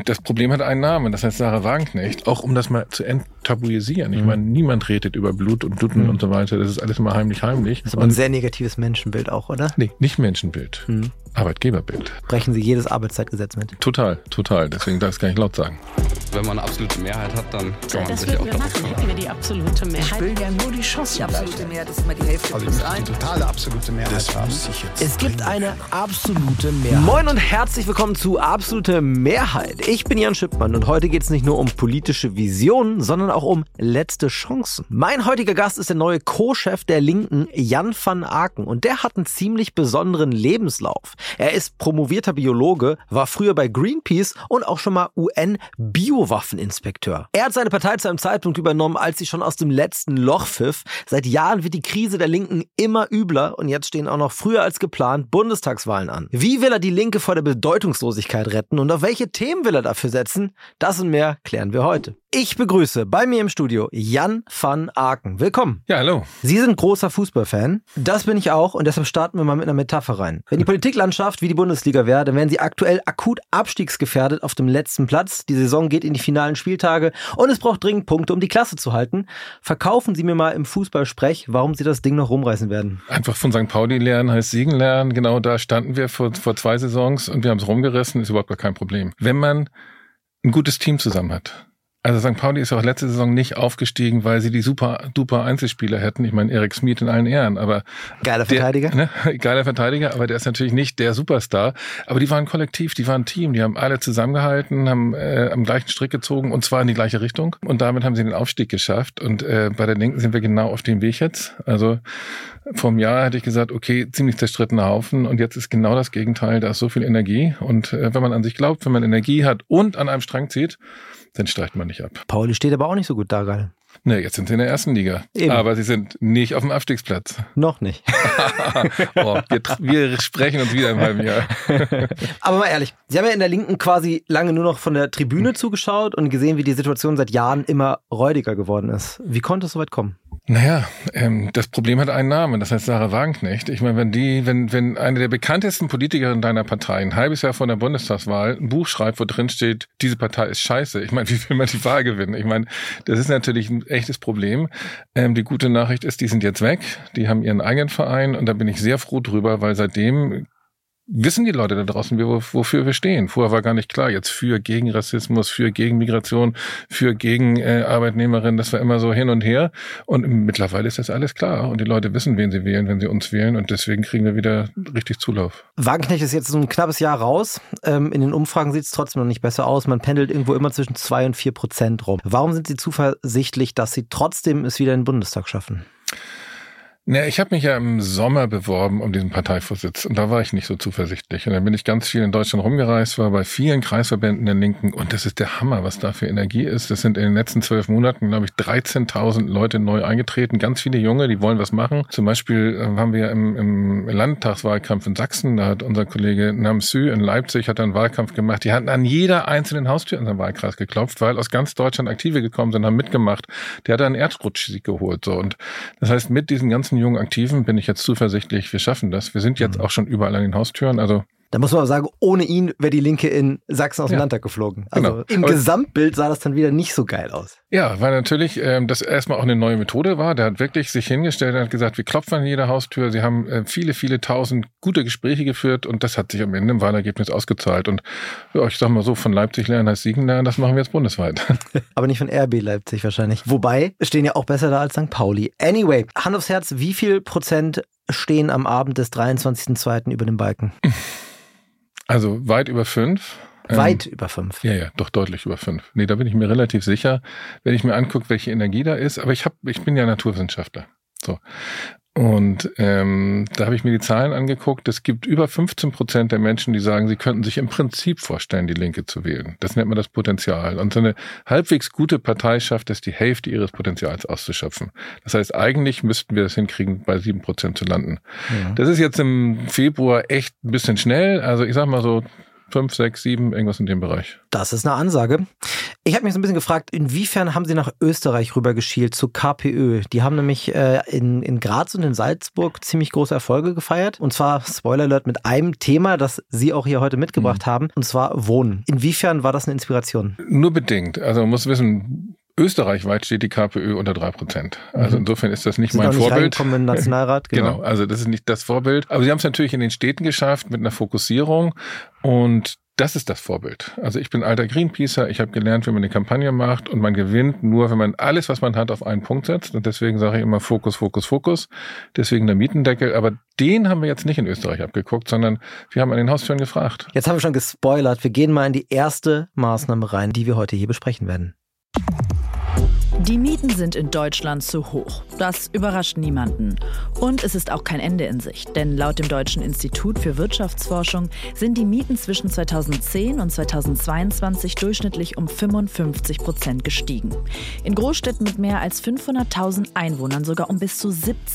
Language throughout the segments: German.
Das Problem hat einen Namen, das heißt Sarah Wagenknecht. Auch um das mal zu enttabuisieren. Ich meine, niemand redet über Blut und Bluten und so weiter. Das ist alles immer heimlich. Das ist aber ein sehr negatives Menschenbild auch, oder? Nee, nicht Menschenbild. Arbeitgeberbild. Brechen Sie jedes Arbeitszeitgesetz mit? Total. Deswegen darf ich es gar nicht laut sagen. Wenn man eine absolute Mehrheit hat, dann kann man sich auch darauf verlassen. Hätten wir die absolute Mehrheit. Ich will ja nur die Chance. Die absolute Mehrheit ist immer die Hälfte plus ein. Die totale absolute Mehrheit haben. Es gibt eine absolute Mehrheit. Moin und herzlich willkommen zu Absolute Mehrheit. Ich bin Jan Schippmann und heute geht es nicht nur um politische Visionen, sondern auch um letzte Chancen. Mein heutiger Gast ist der neue Co-Chef der Linken, Jan van Aken. Und der hat einen ziemlich besonderen Lebenslauf. Er ist promovierter Biologe, war früher bei Greenpeace und auch schon mal UN-Biowaffeninspekteur. Er hat seine Partei zu einem Zeitpunkt übernommen, als sie schon aus dem letzten Loch pfiff. Seit Jahren wird die Krise der Linken immer übler und jetzt stehen auch noch früher als geplant Bundestagswahlen an. Wie will er die Linke vor der Bedeutungslosigkeit retten und auf welche Themen will er dafür setzen? Das und mehr klären wir heute. Ich begrüße bei mir im Studio Jan van Aken. Willkommen. Ja, hallo. Sie sind großer Fußballfan. Das bin ich auch und deshalb starten wir mal mit einer Metapher rein. Wenn die Politiklandschaft wie die Bundesliga wäre, dann wären sie aktuell akut abstiegsgefährdet auf dem letzten Platz. Die Saison geht in die finalen Spieltage und es braucht dringend Punkte, um die Klasse zu halten. Verkaufen Sie mir mal im Fußballsprech, warum Sie das Ding noch rumreißen werden. Einfach von St. Pauli lernen heißt Siegen lernen. Genau da standen wir vor 2 Saisons und wir haben es rumgerissen, ist überhaupt gar kein Problem. Wenn man ein gutes Team zusammen hat. Also St. Pauli ist auch letzte Saison nicht aufgestiegen, weil sie die super-duper Einzelspieler hätten. Ich meine, Erik Smith in allen Ehren, aber... Geiler Verteidiger. Geiler Verteidiger, aber der ist natürlich nicht der Superstar. Aber die waren kollektiv, die waren ein Team, die haben alle zusammengehalten, haben am gleichen Strick gezogen und zwar in die gleiche Richtung. Und damit haben sie den Aufstieg geschafft. Und bei der Linken sind wir genau auf dem Weg jetzt. Also vor einem Jahr hätte ich gesagt, okay, ziemlich zerstrittener Haufen. Und jetzt ist genau das Gegenteil, da ist so viel Energie. Und wenn man an sich glaubt, wenn man Energie hat und an einem Strang zieht, dann steigt man nicht ab. Pauli steht aber auch nicht so gut da, geil. Ne, jetzt sind sie in der ersten Liga. Eben. Aber sie sind nicht auf dem Abstiegsplatz. Noch nicht. Wir sprechen uns wieder im halben Jahr. Aber mal ehrlich, Sie haben ja in der Linken quasi lange nur noch von der Tribüne zugeschaut und gesehen, wie die Situation seit Jahren immer räudiger geworden ist. Wie konnte es so weit kommen? Naja, das Problem hat einen Namen, das heißt Sarah Wagenknecht. Ich meine, wenn eine der bekanntesten Politikerinnen deiner Partei ein halbes Jahr vor der Bundestagswahl ein Buch schreibt, wo drin steht, diese Partei ist scheiße. Ich meine, wie will man die Wahl gewinnen? Ich meine, das ist natürlich ein echtes Problem. Die gute Nachricht ist, die sind jetzt weg. Die haben ihren eigenen Verein und da bin ich sehr froh drüber, weil seitdem wissen die Leute da draußen, wofür wir stehen. Vorher war gar nicht klar, jetzt gegen Rassismus, gegen Migration, gegen Arbeitnehmerinnen, das war immer so hin und her. Und mittlerweile ist das alles klar und die Leute wissen, wen sie wählen, wenn sie uns wählen und deswegen kriegen wir wieder richtig Zulauf. Wagenknecht ist jetzt so ein knappes Jahr raus. In den Umfragen sieht es trotzdem noch nicht besser aus. Man pendelt irgendwo immer zwischen 2% und 4% rum. Warum sind Sie zuversichtlich, dass Sie trotzdem es wieder in den Bundestag schaffen? Na, ich habe mich ja im Sommer beworben um diesen Parteivorsitz und da war ich nicht so zuversichtlich. Und dann bin ich ganz viel in Deutschland rumgereist, war bei vielen Kreisverbänden der Linken und das ist der Hammer, was da für Energie ist. Das sind in den letzten 12 Monaten, glaube ich, 13.000 Leute neu eingetreten, ganz viele Junge, die wollen was machen. Zum Beispiel haben wir im Landtagswahlkampf in Sachsen, da hat unser Kollege Nam Sü in Leipzig hat einen Wahlkampf gemacht. Die hatten an jeder einzelnen Haustür in seinem Wahlkreis geklopft, weil aus ganz Deutschland Aktive gekommen sind, haben mitgemacht. Der hat einen Erdrutschsieg geholt. So. Und das heißt, mit diesen ganzen jungen Aktiven bin ich jetzt zuversichtlich, wir schaffen das. Wir sind jetzt auch schon überall an den Haustüren. Also da muss man aber sagen, ohne ihn wäre die Linke in Sachsen aus dem Landtag geflogen. Also im Gesamtbild sah das dann wieder nicht so geil aus. Ja, weil natürlich das erstmal auch eine neue Methode war. Der hat wirklich sich hingestellt und hat gesagt, wir klopfen an jeder Haustür. Sie haben viele tausend gute Gespräche geführt und das hat sich am Ende im Wahlergebnis ausgezahlt. Und ja, ich sag mal so, von Leipzig lernen heißt Siegen lernen, das machen wir jetzt bundesweit. Aber nicht von RB Leipzig wahrscheinlich. Wobei, stehen ja auch besser da als St. Pauli. Anyway, Hand aufs Herz, wie viel Prozent stehen am Abend des 23.02. über dem Balken? Also weit über 5. Weit über 5? Ja, doch deutlich über 5. Nee, da bin ich mir relativ sicher, wenn ich mir angucke, welche Energie da ist. Aber ich bin ja Naturwissenschaftler. So. Und da habe ich mir die Zahlen angeguckt. Es gibt über 15% der Menschen, die sagen, sie könnten sich im Prinzip vorstellen, die Linke zu wählen. Das nennt man das Potenzial. Und so eine halbwegs gute Partei schafft es, die Hälfte ihres Potenzials auszuschöpfen. Das heißt, eigentlich müssten wir das hinkriegen, bei 7% zu landen. Ja. Das ist jetzt im Februar echt ein bisschen schnell. Also ich sag mal so 5, 6, 7, irgendwas in dem Bereich. Das ist eine Ansage. Ich habe mich so ein bisschen gefragt, inwiefern haben Sie nach Österreich rübergeschielt, zu KPÖ? Die haben nämlich in Graz und in Salzburg ziemlich große Erfolge gefeiert. Und zwar, Spoiler Alert, mit einem Thema, das Sie auch hier heute mitgebracht haben, und zwar Wohnen. Inwiefern war das eine Inspiration? Nur bedingt. Also man muss wissen, österreichweit steht die KPÖ unter 3%. Also insofern ist das nicht mein Vorbild. Im Nationalrat, genau, also das ist nicht das Vorbild. Aber sie haben es natürlich in den Städten geschafft mit einer Fokussierung und das ist das Vorbild. Also ich bin alter Greenpeacer, ich habe gelernt, wie man eine Kampagne macht und man gewinnt nur, wenn man alles, was man hat, auf einen Punkt setzt. Und deswegen sage ich immer Fokus, Fokus, Fokus. Deswegen der Mietendeckel. Aber den haben wir jetzt nicht in Österreich abgeguckt, sondern wir haben an den Haustüren gefragt. Jetzt haben wir schon gespoilert. Wir gehen mal in die erste Maßnahme rein, die wir heute hier besprechen werden. Die Mieten sind in Deutschland zu hoch. Das überrascht niemanden. Und es ist auch kein Ende in Sicht. Denn laut dem Deutschen Institut für Wirtschaftsforschung sind die Mieten zwischen 2010 und 2022 durchschnittlich um 55% gestiegen. In Großstädten mit mehr als 500.000 Einwohnern sogar um bis zu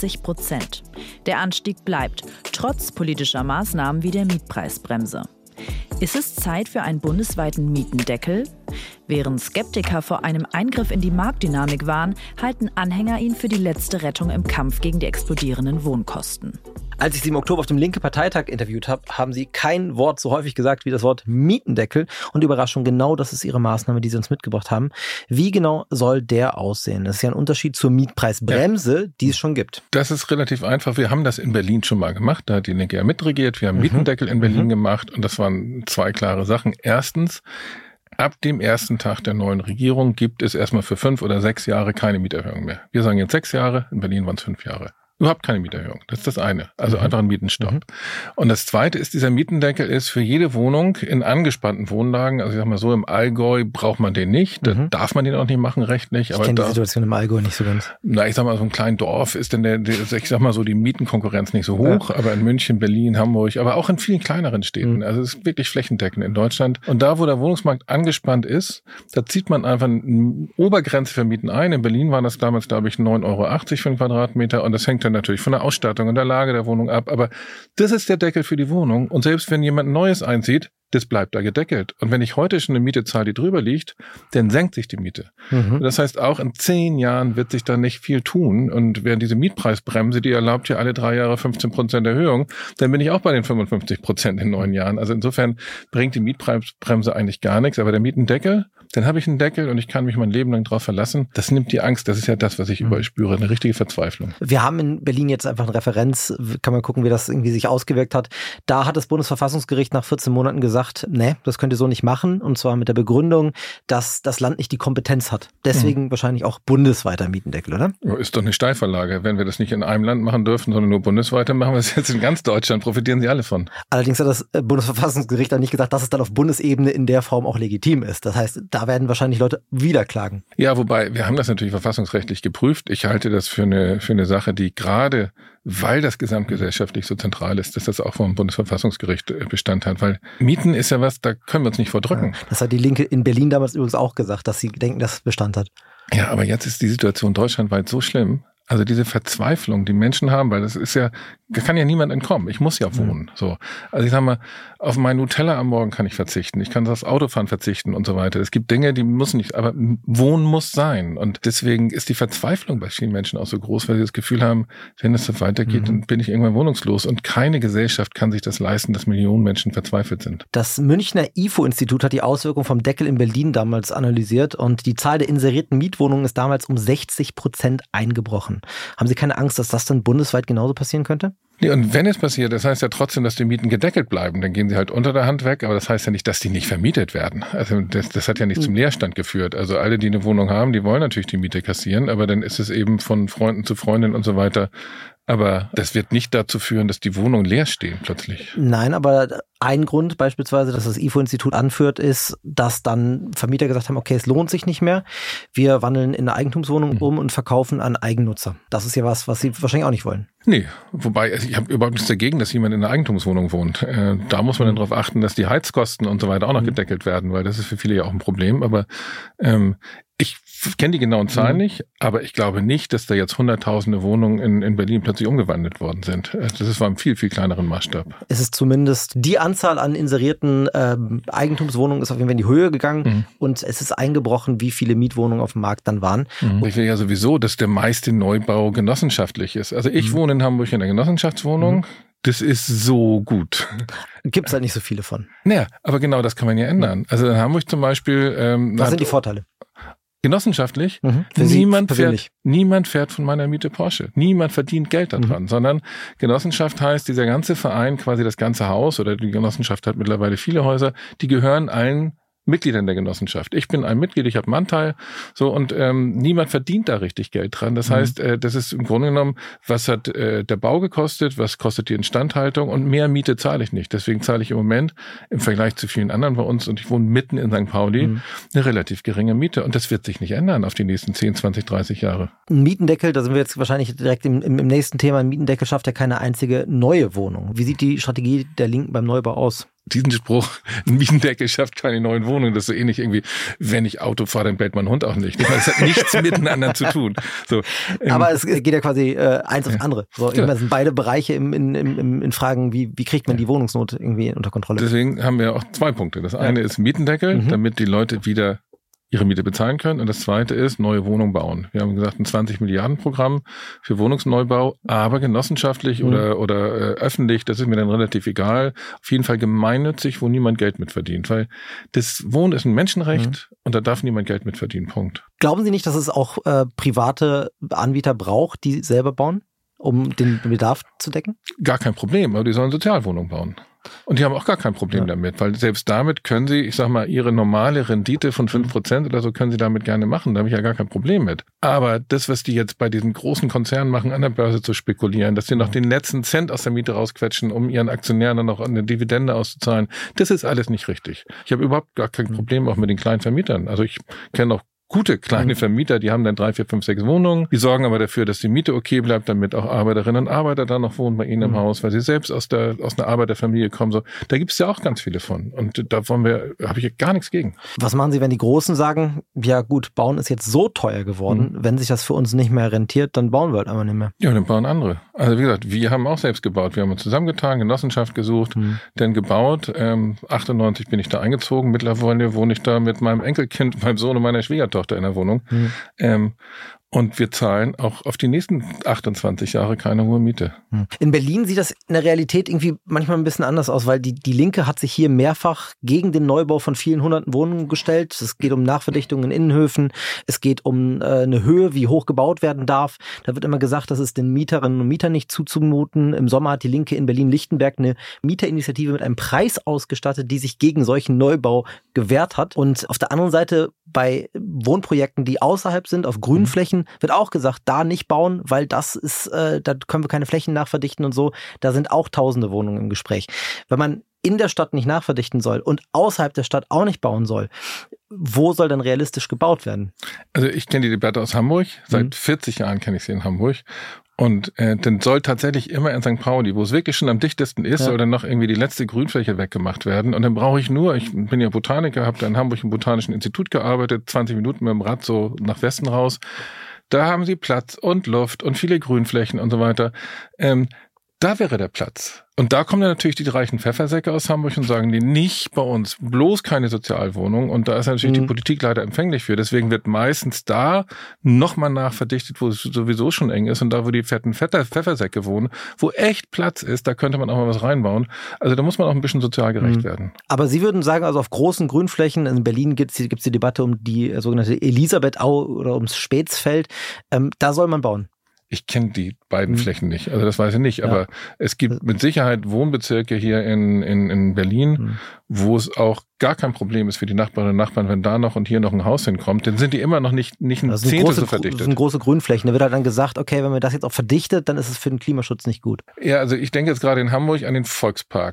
70%. Der Anstieg bleibt, trotz politischer Maßnahmen wie der Mietpreisbremse. Ist es Zeit für einen bundesweiten Mietendeckel? Während Skeptiker vor einem Eingriff in die Marktdynamik waren, halten Anhänger ihn für die letzte Rettung im Kampf gegen die explodierenden Wohnkosten. Als ich Sie im Oktober auf dem Linke-Parteitag interviewt habe, haben Sie kein Wort so häufig gesagt wie das Wort Mietendeckel. Und Überraschung, genau das ist Ihre Maßnahme, die Sie uns mitgebracht haben. Wie genau soll der aussehen? Das ist ja ein Unterschied zur Mietpreisbremse, die es schon gibt. Das ist relativ einfach. Wir haben das in Berlin schon mal gemacht. Da hat die Linke ja mitregiert. Wir haben Mietendeckel in Berlin gemacht. Und das waren zwei klare Sachen. Erstens, ab dem ersten Tag der neuen Regierung gibt es erstmal für 5 oder 6 Jahre keine Mieterhöhung mehr. Wir sagen jetzt 6 Jahre, in Berlin waren es 5 Jahre. Überhaupt keine Mieterhöhung. Das ist das eine. Also einfach ein Mietenstopp. Und das zweite ist, dieser Mietendeckel ist für jede Wohnung in angespannten Wohnlagen, also ich sag mal so, im Allgäu braucht man den nicht. Da darf man den auch nicht machen, rechtlich. Ich kenne die Situation im Allgäu nicht so ganz. Na, ich sag mal, so ein kleines Dorf ist denn ich sag mal so, die Mietenkonkurrenz nicht so hoch, aber in München, Berlin, Hamburg, aber auch in vielen kleineren Städten. Also es ist wirklich flächendeckend in Deutschland. Und da, wo der Wohnungsmarkt angespannt ist, da zieht man einfach eine Obergrenze für Mieten ein. In Berlin waren das damals, glaube ich, 9,80 € für einen Quadratmeter und das hängt dann natürlich von der Ausstattung und der Lage der Wohnung ab. Aber das ist der Deckel für die Wohnung. Und selbst wenn jemand Neues einzieht, das bleibt da gedeckelt. Und wenn ich heute schon eine Miete zahle, die drüber liegt, dann senkt sich die Miete. Das heißt, auch in 10 Jahren wird sich da nicht viel tun. Und während diese Mietpreisbremse, die erlaubt ja alle 3 Jahre 15% Erhöhung, dann bin ich auch bei den 55% in 9 Jahren. Also insofern bringt die Mietpreisbremse eigentlich gar nichts. Aber der Mietendeckel, dann habe ich einen Deckel und ich kann mich mein Leben lang drauf verlassen. Das nimmt die Angst. Das ist ja das, was ich überall spüre. Eine richtige Verzweiflung. Wir haben in Berlin jetzt einfach eine Referenz. Kann man gucken, wie das irgendwie sich ausgewirkt hat. Da hat das Bundesverfassungsgericht nach 14 Monaten gesagt, nee, das könnt ihr so nicht machen. Und zwar mit der Begründung, dass das Land nicht die Kompetenz hat. Deswegen wahrscheinlich auch bundesweiter Mietendeckel, oder? Ist doch eine Steilvorlage. Wenn wir das nicht in einem Land machen dürfen, sondern nur bundesweit, dann machen wir es jetzt in ganz Deutschland. Profitieren sie alle von. Allerdings hat das Bundesverfassungsgericht dann nicht gesagt, dass es dann auf Bundesebene in der Form auch legitim ist. Das heißt, da werden wahrscheinlich Leute wieder klagen. Ja, wobei, wir haben das natürlich verfassungsrechtlich geprüft. Ich halte das für eine Sache, die gerade, weil das gesamtgesellschaftlich so zentral ist, dass das auch vom Bundesverfassungsgericht Bestand hat. Weil Mieten ist ja was, da können wir uns nicht vordrücken. Ja, das hat die Linke in Berlin damals übrigens auch gesagt, dass sie denken, dass es Bestand hat. Ja, aber jetzt ist die Situation deutschlandweit so schlimm. Also diese Verzweiflung, die Menschen haben, weil das ist ja, da kann ja niemand entkommen. Ich muss ja wohnen. So. Also ich sag mal, auf mein Nutella am Morgen kann ich verzichten. Ich kann aufs Autofahren verzichten und so weiter. Es gibt Dinge, die müssen nicht, aber Wohnen muss sein. Und deswegen ist die Verzweiflung bei vielen Menschen auch so groß, weil sie das Gefühl haben, wenn es so weitergeht, dann bin ich irgendwann wohnungslos. Und keine Gesellschaft kann sich das leisten, dass Millionen Menschen verzweifelt sind. Das Münchner IFO-Institut hat die Auswirkungen vom Deckel in Berlin damals analysiert und die Zahl der inserierten Mietwohnungen ist damals um 60% eingebrochen. Haben Sie keine Angst, dass das dann bundesweit genauso passieren könnte? Nee, und wenn es passiert, das heißt ja trotzdem, dass die Mieten gedeckelt bleiben. Dann gehen sie halt unter der Hand weg, aber das heißt ja nicht, dass die nicht vermietet werden. Also das hat ja nicht zum Leerstand geführt. Also alle, die eine Wohnung haben, die wollen natürlich die Miete kassieren, aber dann ist es eben von Freunden zu Freundinnen und so weiter. Aber das wird nicht dazu führen, dass die Wohnungen leer stehen plötzlich. Nein, aber ein Grund beispielsweise, dass das IFO-Institut anführt, ist, dass dann Vermieter gesagt haben, okay, es lohnt sich nicht mehr. Wir wandeln in eine Eigentumswohnung um und verkaufen an Eigennutzer. Das ist ja was sie wahrscheinlich auch nicht wollen. Nee, wobei, also ich habe überhaupt nichts dagegen, dass jemand in einer Eigentumswohnung wohnt. Da muss man dann darauf achten, dass die Heizkosten und so weiter auch noch gedeckelt werden, weil das ist für viele ja auch ein Problem. Aber Ich kenne die genauen Zahlen nicht, aber ich glaube nicht, dass da jetzt hunderttausende Wohnungen in Berlin plötzlich umgewandelt worden sind. Das war im viel, viel kleineren Maßstab. Es ist zumindest die Anzahl an inserierten Eigentumswohnungen ist auf jeden Fall in die Höhe gegangen und es ist eingebrochen, wie viele Mietwohnungen auf dem Markt dann waren. Ich will ja sowieso, dass der meiste Neubau genossenschaftlich ist. Also ich wohne in Hamburg in einer Genossenschaftswohnung. Das ist so gut. Gibt es halt nicht so viele von. Naja, aber genau das kann man ja ändern. Also in Hamburg zum Beispiel... Was sind die Vorteile? Genossenschaftlich, niemand fährt von meiner Miete Porsche. Niemand verdient Geld daran, sondern Genossenschaft heißt, dieser ganze Verein, quasi das ganze Haus oder die Genossenschaft hat mittlerweile viele Häuser, die gehören allen Mitgliedern der Genossenschaft. Ich bin ein Mitglied, ich habe einen Anteil, so und niemand verdient da richtig Geld dran. Das heißt, das ist im Grunde genommen, was hat der Bau gekostet, was kostet die Instandhaltung und mehr Miete zahle ich nicht. Deswegen zahle ich im Moment im Vergleich zu vielen anderen bei uns und ich wohne mitten in St. Pauli eine relativ geringe Miete und das wird sich nicht ändern auf die nächsten 10, 20, 30 Jahre. Ein Mietendeckel, da sind wir jetzt wahrscheinlich direkt im nächsten Thema, ein Mietendeckel schafft ja keine einzige neue Wohnung. Wie sieht die Strategie der Linken beim Neubau aus? Diesen Spruch, ein Mietendeckel schafft keine neuen Wohnungen, das ist so ähnlich irgendwie, wenn ich Auto fahre, dann bellt mein Hund auch nicht. Das hat nichts miteinander zu tun. So, aber es geht ja quasi eins aufs andere. So, das sind beide Bereiche in Fragen, wie kriegt man die Wohnungsnot irgendwie unter Kontrolle? Deswegen haben wir auch 2 Punkte. Das eine ist Mietendeckel, damit die Leute wieder ihre Miete bezahlen können. Und das zweite ist, neue Wohnungen bauen. Wir haben gesagt, ein 20 Milliarden Programm für Wohnungsneubau, aber genossenschaftlich oder öffentlich, das ist mir dann relativ egal. Auf jeden Fall gemeinnützig, wo niemand Geld mit verdient. Weil das Wohnen ist ein Menschenrecht und da darf niemand Geld mit verdienen. Punkt. Glauben Sie nicht, dass es auch private Anbieter braucht, die selber bauen, um den Bedarf zu decken? Gar kein Problem, aber die sollen Sozialwohnungen bauen. Und die haben auch gar kein Problem damit, weil selbst damit können sie, ich sag mal, ihre normale Rendite von 5% oder so können sie damit gerne machen. Da habe ich ja gar kein Problem mit. Aber das, was die jetzt bei diesen großen Konzernen machen, an der Börse zu spekulieren, dass sie noch den letzten Cent aus der Miete rausquetschen, um ihren Aktionären dann noch eine Dividende auszuzahlen, das ist alles nicht richtig. Ich habe überhaupt gar kein Problem auch mit den kleinen Vermietern. Also ich kenne auch gute kleine Vermieter, die haben dann 3, 4, 5, 6 Wohnungen. Die sorgen aber dafür, dass die Miete okay bleibt, damit auch Arbeiterinnen und Arbeiter da noch wohnen bei ihnen im Haus, weil sie selbst aus einer Arbeiterfamilie kommen. So, da gibt es ja auch ganz viele von. Und da habe ich gar nichts gegen. Was machen Sie, wenn die Großen sagen, ja gut, bauen ist jetzt so teuer geworden, wenn sich das für uns nicht mehr rentiert, dann bauen wir halt einfach nicht mehr. Ja, dann bauen andere. Also wie gesagt, wir haben auch selbst gebaut. Wir haben uns zusammengetan, Genossenschaft gesucht, dann gebaut. 98 bin ich da eingezogen. Mittlerweile wohne ich da mit meinem Enkelkind, meinem Sohn und meiner Schwiegertochter in der Wohnung. Und wir zahlen auch auf die nächsten 28 Jahre keine hohe Miete. In Berlin sieht das in der Realität irgendwie manchmal ein bisschen anders aus, weil die Linke hat sich hier mehrfach gegen den Neubau von vielen hunderten Wohnungen gestellt. Es geht um Nachverdichtung in Innenhöfen. Es geht um eine Höhe, wie hoch gebaut werden darf. Da wird immer gesagt, das ist den Mieterinnen und Mietern nicht zuzumuten. Im Sommer hat die Linke in Berlin-Lichtenberg eine Mieterinitiative mit einem Preis ausgestattet, die sich gegen solchen Neubau gewehrt hat. Und auf der anderen Seite bei Wohnprojekten, die außerhalb sind, auf grünen Flächen, wird auch gesagt, da nicht bauen, weil das ist, da können wir keine Flächen nachverdichten und so. Da sind auch tausende Wohnungen im Gespräch. Wenn man in der Stadt nicht nachverdichten soll und außerhalb der Stadt auch nicht bauen soll, wo soll dann realistisch gebaut werden? Also ich kenne die Debatte aus Hamburg. Seit 40 Jahren kenne ich sie in Hamburg. Und dann soll tatsächlich immer in St. Pauli, wo es wirklich schon am dichtesten ist, soll dann noch irgendwie die letzte Grünfläche weggemacht werden. Und dann brauche ich bin ja Botaniker, habe da in Hamburg im Botanischen Institut gearbeitet, 20 Minuten mit dem Rad so nach Westen raus. Da haben sie Platz und Luft und viele Grünflächen und so weiter. Da wäre der Platz. Und da kommen dann natürlich die reichen Pfeffersäcke aus Hamburg und sagen, die nicht bei uns, bloß keine Sozialwohnung. Und da ist natürlich die Politik leider empfänglich für. Deswegen wird meistens da nochmal nachverdichtet, wo es sowieso schon eng ist. Und da, wo die fetten Pfeffersäcke wohnen, wo echt Platz ist, da könnte man auch mal was reinbauen. Also da muss man auch ein bisschen sozial gerecht werden. Aber Sie würden sagen, also auf großen Grünflächen, in Berlin gibt's die Debatte um die sogenannte Elisabethau oder ums Spätsfeld, da soll man bauen. Ich kenne die beiden Flächen nicht, also das weiß ich nicht, aber es gibt mit Sicherheit Wohnbezirke hier in Berlin, wo es auch gar kein Problem ist für die Nachbarinnen und Nachbarn, wenn da noch und hier noch ein Haus hinkommt, dann sind die immer noch nicht ein Zehntel so verdichtet. Das sind große Grünflächen, da wird halt dann gesagt, okay, wenn man das jetzt auch verdichtet, dann ist es für den Klimaschutz nicht gut. Ja, also ich denke jetzt gerade in Hamburg an den Volkspark.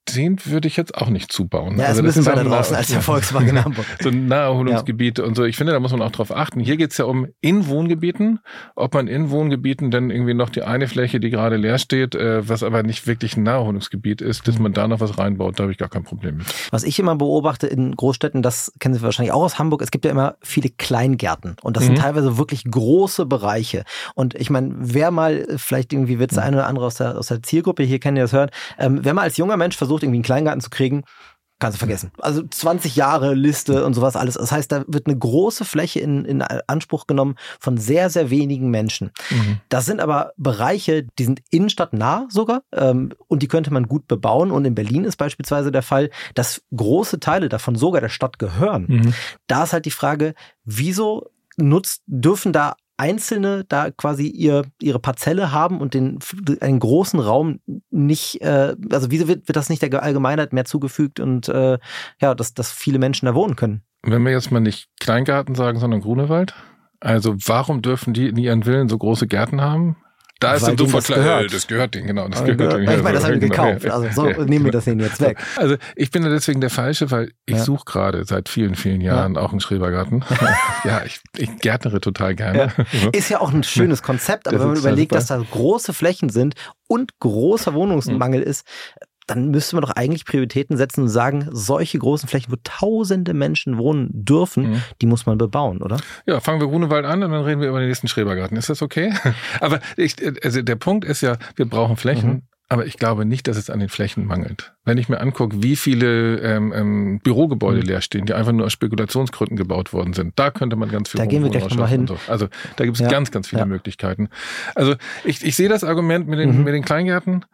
den würde ich jetzt auch nicht zubauen. Ja, ist ein bisschen weiter draußen als der Volkswagen in Hamburg. So Naherholungsgebiete und so. Ich finde, da muss man auch drauf achten. Hier geht's ja um in Wohngebieten. Ob man in Wohngebieten dann irgendwie noch die eine Fläche, die gerade leer steht, was aber nicht wirklich ein Naherholungsgebiet ist, dass man da noch was reinbaut, da habe ich gar kein Problem mit. Was ich immer beobachte in Großstädten, das kennen Sie wahrscheinlich auch aus Hamburg, es gibt ja immer viele Kleingärten. Und das sind teilweise wirklich große Bereiche. Und ich meine, wer mal, vielleicht irgendwie wird es der eine oder andere aus der Zielgruppe hier kennen, die das hört, wer mal als junger Mensch versucht, irgendwie einen Kleingarten zu kriegen, kannst du vergessen. Also 20 Jahre Liste und sowas alles. Das heißt, da wird eine große Fläche in Anspruch genommen von sehr, sehr wenigen Menschen. Das sind aber Bereiche, die sind innenstadtnah sogar und die könnte man gut bebauen. Und in Berlin ist beispielsweise der Fall, dass große Teile davon sogar der Stadt gehören. Da ist halt die Frage, wieso dürfen da Einzelne da quasi ihre Parzelle haben und einen großen Raum nicht, also wieso wird das nicht der Allgemeinheit mehr zugefügt und dass viele Menschen da wohnen können? Wenn wir jetzt mal nicht Kleingarten sagen, sondern Grunewald, also warum dürfen die in ihren Villen so große Gärten haben? Da ist sofort klar, das gehört denen, genau. Das gehört denen. Ich meine, das haben wir gekauft. Also so nehmen wir das denen jetzt weg. Also ich bin da deswegen der Falsche, weil ich suche gerade seit vielen, vielen Jahren auch einen Schrebergarten. Ja, ich gärtnere total gerne. Ja. Ist ja auch ein schönes Konzept, aber wenn man überlegt, dass da große Flächen sind und großer Wohnungsmangel ist, dann müsste man doch eigentlich Prioritäten setzen und sagen, solche großen Flächen, wo tausende Menschen wohnen dürfen, die muss man bebauen, oder? Ja, fangen wir Grunewald an und dann reden wir über den nächsten Schrebergarten. Ist das okay? Aber also der Punkt ist ja, wir brauchen Flächen, aber ich glaube nicht, dass es an den Flächen mangelt. Wenn ich mir angucke, wie viele Bürogebäude leer stehen, die einfach nur aus Spekulationsgründen gebaut worden sind, da könnte man ganz viel Da gehen wir gleich nochmal hin. So. Also da gibt es ganz, ganz viele Möglichkeiten. Also ich sehe das Argument mit den Kleingärten,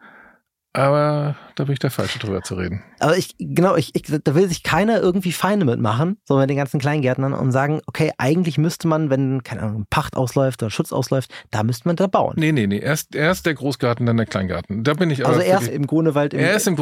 aber da bin ich der Falsche, drüber zu reden. Aber da will sich keiner irgendwie Feinde mitmachen, so mit den ganzen Kleingärtnern und sagen, okay, eigentlich müsste man, wenn, keine Ahnung, Pacht ausläuft oder Schutz ausläuft, da müsste man da bauen. Nee. Erst der Großgarten, dann der Kleingarten. Da bin ich aber. Also erst im Grunewald,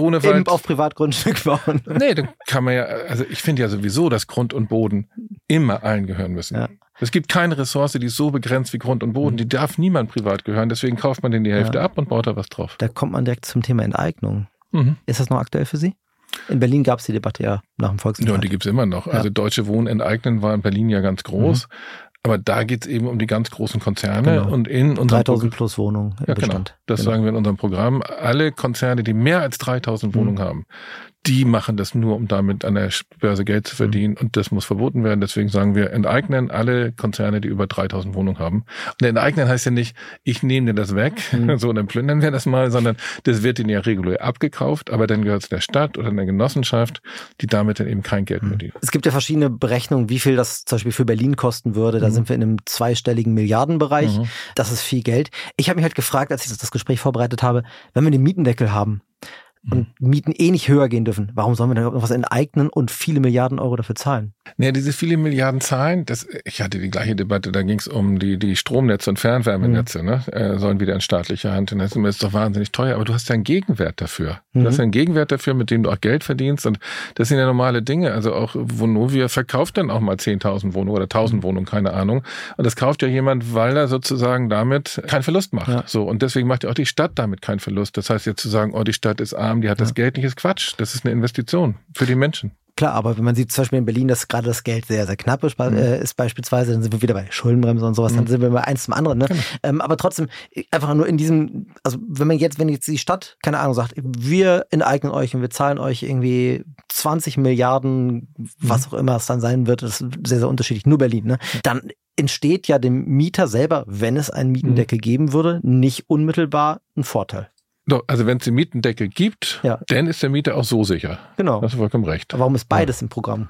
auf Privatgrundstück bauen. Nee, dann kann man ja, also ich finde ja sowieso, dass Grund und Boden immer allen gehören müssen. Ja. Es gibt keine Ressource, die ist so begrenzt wie Grund und Boden. Die darf niemand privat gehören. Deswegen kauft man denen die Hälfte ab und baut da was drauf. Da kommt man direkt zum Thema Enteignung. Ist das noch aktuell für Sie? In Berlin gab es die Debatte ja nach dem Volksentscheid. Ja, und die gibt es immer noch. Ja. Also Deutsche Wohnen enteignen war in Berlin ja ganz groß. Aber da geht es eben um die ganz großen Konzerne. Genau. Und in unserem 3000 plus Wohnungen im Bestand. Genau. Das sagen wir in unserem Programm. Alle Konzerne, die mehr als 3000 Wohnungen haben, die machen das nur, um damit an der Börse Geld zu verdienen. Und das muss verboten werden. Deswegen sagen wir, enteignen alle Konzerne, die über 3000 Wohnungen haben. Und enteignen heißt ja nicht, ich nehme dir das weg, so, und dann plündern wir das mal, sondern das wird ihnen ja regulär abgekauft, aber dann gehört es der Stadt oder einer Genossenschaft, die damit dann eben kein Geld mehr verdient. Es gibt ja verschiedene Berechnungen, wie viel das zum Beispiel für Berlin kosten würde. Da sind wir in einem zweistelligen Milliardenbereich. Das ist viel Geld. Ich habe mich halt gefragt, als ich das Gespräch vorbereitet habe, wenn wir den Mietendeckel haben, und Mieten nicht höher gehen dürfen. Warum sollen wir dann noch was enteignen und viele Milliarden Euro dafür zahlen? Naja, diese viele Milliarden zahlen, ich hatte die gleiche Debatte, da ging es um die Stromnetze und Fernwärmenetze, sollen wieder in staatliche Hand. Und das ist doch wahnsinnig teuer, aber du hast ja einen Gegenwert dafür. Du hast ja einen Gegenwert dafür, mit dem du auch Geld verdienst, und das sind ja normale Dinge. Also auch Vonovia verkauft dann auch mal 10.000 Wohnungen oder 1.000 Wohnungen, keine Ahnung. Und das kauft ja jemand, weil er sozusagen damit keinen Verlust macht. Ja. So, und deswegen macht ja auch die Stadt damit keinen Verlust. Das heißt jetzt zu sagen, die Stadt ist arm, die hat das Geld nicht, ist Quatsch. Das ist eine Investition für die Menschen. Klar, aber wenn man sieht zum Beispiel in Berlin, dass gerade das Geld sehr, sehr knapp ist beispielsweise, dann sind wir wieder bei Schuldenbremse und sowas, dann sind wir bei eins zum anderen. Ne? Aber trotzdem, einfach nur in diesem, also wenn jetzt die Stadt, keine Ahnung, sagt, wir enteignen euch und wir zahlen euch irgendwie 20 Milliarden, was auch immer es dann sein wird, das ist sehr, sehr unterschiedlich, nur Berlin, ne? Dann entsteht ja dem Mieter selber, wenn es einen Mietendeckel geben würde, nicht unmittelbar ein Vorteil. Doch, also wenn es den Mietendeckel gibt, dann ist der Mieter auch so sicher. Genau. Hast du vollkommen recht. Aber warum ist beides im Programm?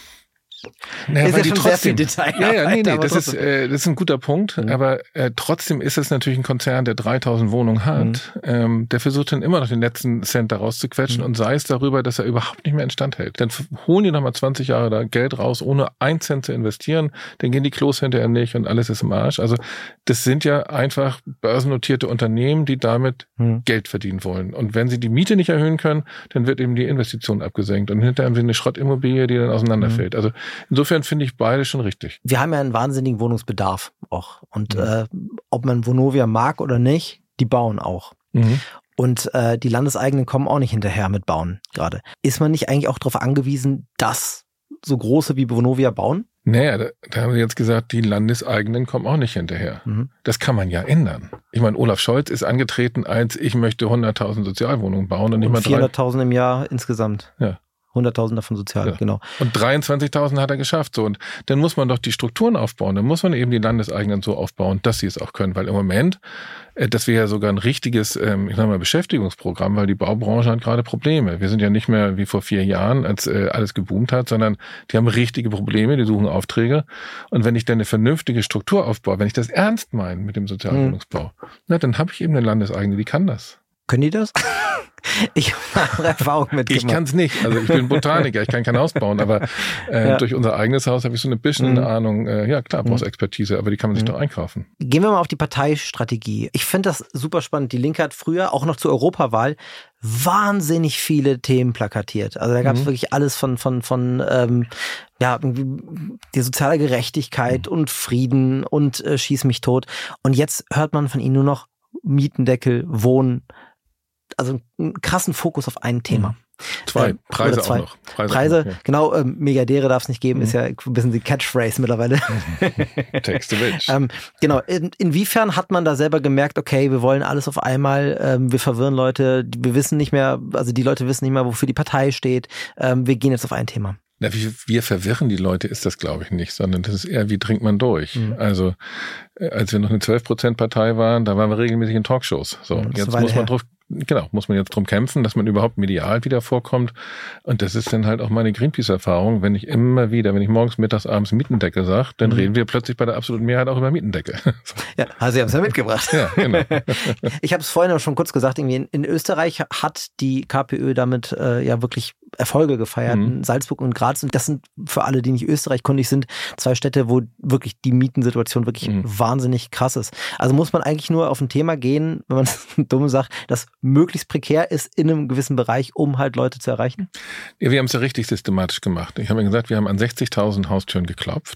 Naja, ist ja schon sehr viel Detail. Nee, das ist ein guter Punkt. Aber trotzdem ist es natürlich ein Konzern, der 3000 Wohnungen hat. Der versucht dann immer noch den letzten Cent da rauszuquetschen und sei es darüber, dass er überhaupt nicht mehr instand hält. Dann holen die nochmal 20 Jahre da Geld raus, ohne 1 Cent zu investieren. Dann gehen die Klos hinterher nicht und alles ist im Arsch. Also das sind ja einfach börsennotierte Unternehmen, die damit Geld verdienen wollen. Und wenn sie die Miete nicht erhöhen können, dann wird eben die Investition abgesenkt. Und hinterher haben sie eine Schrottimmobilie, die dann auseinanderfällt. Also insofern finde ich beide schon richtig. Wir haben ja einen wahnsinnigen Wohnungsbedarf auch. Und ob man Vonovia mag oder nicht, die bauen auch. Und die Landeseigenen kommen auch nicht hinterher mit Bauen gerade. Ist man nicht eigentlich auch darauf angewiesen, dass so große wie Vonovia bauen? Naja, da haben wir jetzt gesagt, die Landeseigenen kommen auch nicht hinterher. Das kann man ja ändern. Ich meine, Olaf Scholz ist angetreten als, ich möchte 100.000 Sozialwohnungen bauen. Und nicht mal 400.000 im Jahr insgesamt. Ja. 100.000 davon sozial, genau. Und 23.000 hat er geschafft. So. Und dann muss man doch die Strukturen aufbauen. Dann muss man eben die Landeseigenen so aufbauen, dass sie es auch können. Weil im Moment, das wäre ja sogar ein richtiges, Beschäftigungsprogramm, weil die Baubranche hat gerade Probleme. Wir sind ja nicht mehr wie vor 4 Jahren, als alles geboomt hat, sondern die haben richtige Probleme, die suchen Aufträge. Und wenn ich dann eine vernünftige Struktur aufbaue, wenn ich das ernst meine mit dem Sozialwohnungsbau, dann habe ich eben eine Landeseigene, die kann das. Können die das? Ich habe Erfahrung mitgemacht. Ich kann es nicht. Also ich bin Botaniker, ich kann kein Haus bauen, aber durch unser eigenes Haus habe ich so ein bisschen eine Ahnung. Ja klar, brauchst Expertise, aber die kann man sich doch einkaufen. Gehen wir mal auf die Parteistrategie. Ich finde das super spannend. Die Linke hat früher, auch noch zur Europawahl, wahnsinnig viele Themen plakatiert. Also da gab es wirklich alles von die soziale Gerechtigkeit und Frieden und Schieß mich tot. Und jetzt hört man von ihnen nur noch Mietendeckel, Wohnen, also einen krassen Fokus auf ein Thema. Preise auch noch. Preise, genau, Milliardäre darf es nicht geben, ist ja ein bisschen die Catchphrase mittlerweile. Takes the bitch. Genau, inwiefern hat man da selber gemerkt, okay, wir wollen alles auf einmal, wir verwirren Leute, wir wissen nicht mehr, also die Leute wissen nicht mehr, wofür die Partei steht, wir gehen jetzt auf ein Thema. Na, wir verwirren die Leute, ist das, glaube ich, nicht, sondern das ist eher, wie dringt man durch? Also, als wir noch eine 12%-Partei waren, da waren wir regelmäßig in Talkshows. So, jetzt muss man jetzt drum kämpfen, dass man überhaupt medial wieder vorkommt. Und das ist dann halt auch meine Greenpeace-Erfahrung, wenn ich morgens, mittags, abends Mietendeckel sage, dann reden wir plötzlich bei der absoluten Mehrheit auch über Mietendeckel. So. Ja, also Sie haben es ja mitgebracht. Ja, genau. Ich habe es vorhin schon kurz gesagt, irgendwie in Österreich hat die KPÖ damit wirklich Erfolge gefeiert, Salzburg und Graz. Und das sind für alle, die nicht österreichkundig sind, 2 Städte, wo wirklich die Mietensituation wirklich wahnsinnig krass ist. Also muss man eigentlich nur auf ein Thema gehen, wenn man es dumm sagt, das möglichst prekär ist in einem gewissen Bereich, um halt Leute zu erreichen? Ja, wir haben es ja richtig systematisch gemacht. Ich habe ja gesagt, wir haben an 60.000 Haustüren geklopft.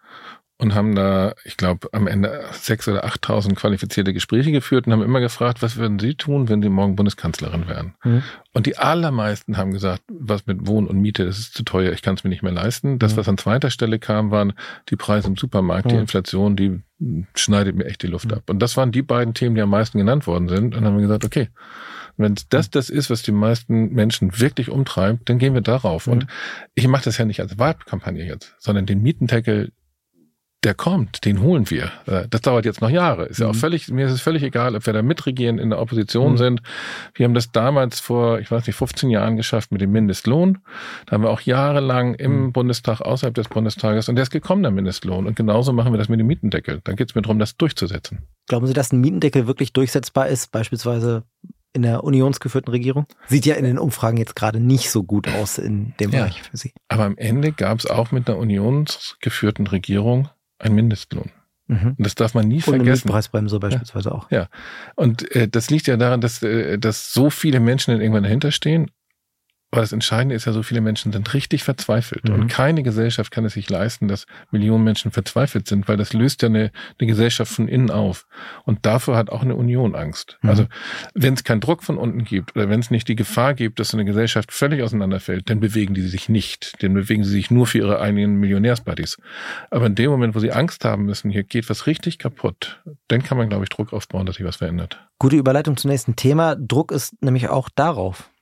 Und haben da, ich glaube, am Ende 6.000 oder 8.000 qualifizierte Gespräche geführt und haben immer gefragt, was würden Sie tun, wenn Sie morgen Bundeskanzlerin wären? Und die allermeisten haben gesagt, was mit Wohnen und Miete, das ist zu teuer, ich kann es mir nicht mehr leisten. Das, was an zweiter Stelle kam, waren die Preise im Supermarkt, die Inflation, die schneidet mir echt die Luft ab. Und das waren die beiden Themen, die am meisten genannt worden sind. Und dann haben wir gesagt, okay, wenn das ist, was die meisten Menschen wirklich umtreibt, dann gehen wir darauf. Und ich mache das ja nicht als Wahlkampagne jetzt, sondern den Mietendeckel, der kommt, den holen wir. Das dauert jetzt noch Jahre. Ist ja auch mir ist es völlig egal, ob wir da mitregieren, in der Opposition sind. Wir haben das damals vor, 15 Jahren geschafft mit dem Mindestlohn. Da haben wir auch jahrelang im Bundestag, außerhalb des Bundestages, und der ist gekommen, der Mindestlohn. Und genauso machen wir das mit dem Mietendeckel. Da geht es mir darum, das durchzusetzen. Glauben Sie, dass ein Mietendeckel wirklich durchsetzbar ist, beispielsweise in der unionsgeführten Regierung? Sieht ja in den Umfragen jetzt gerade nicht so gut aus in dem Bereich für Sie. Aber am Ende gab es auch mit einer unionsgeführten Regierung ein Mindestlohn. Und das darf man nie vergessen. Und eine Mietpreisbremse beispielsweise auch. Ja. Und das liegt ja daran, dass so viele Menschen dann irgendwann dahinter stehen. Aber das Entscheidende ist ja, so viele Menschen sind richtig verzweifelt. Und keine Gesellschaft kann es sich leisten, dass Millionen Menschen verzweifelt sind, weil das löst ja eine Gesellschaft von innen auf. Und dafür hat auch eine Union Angst. Also wenn es keinen Druck von unten gibt oder wenn es nicht die Gefahr gibt, dass so eine Gesellschaft völlig auseinanderfällt, dann bewegen die sich nicht. Dann bewegen sie sich nur für ihre eigenen Millionärsbuddies. Aber in dem Moment, wo sie Angst haben müssen, hier geht was richtig kaputt, dann kann man, glaube ich, Druck aufbauen, dass sich was verändert. Gute Überleitung zum nächsten Thema. Druck ist nämlich auch darauf.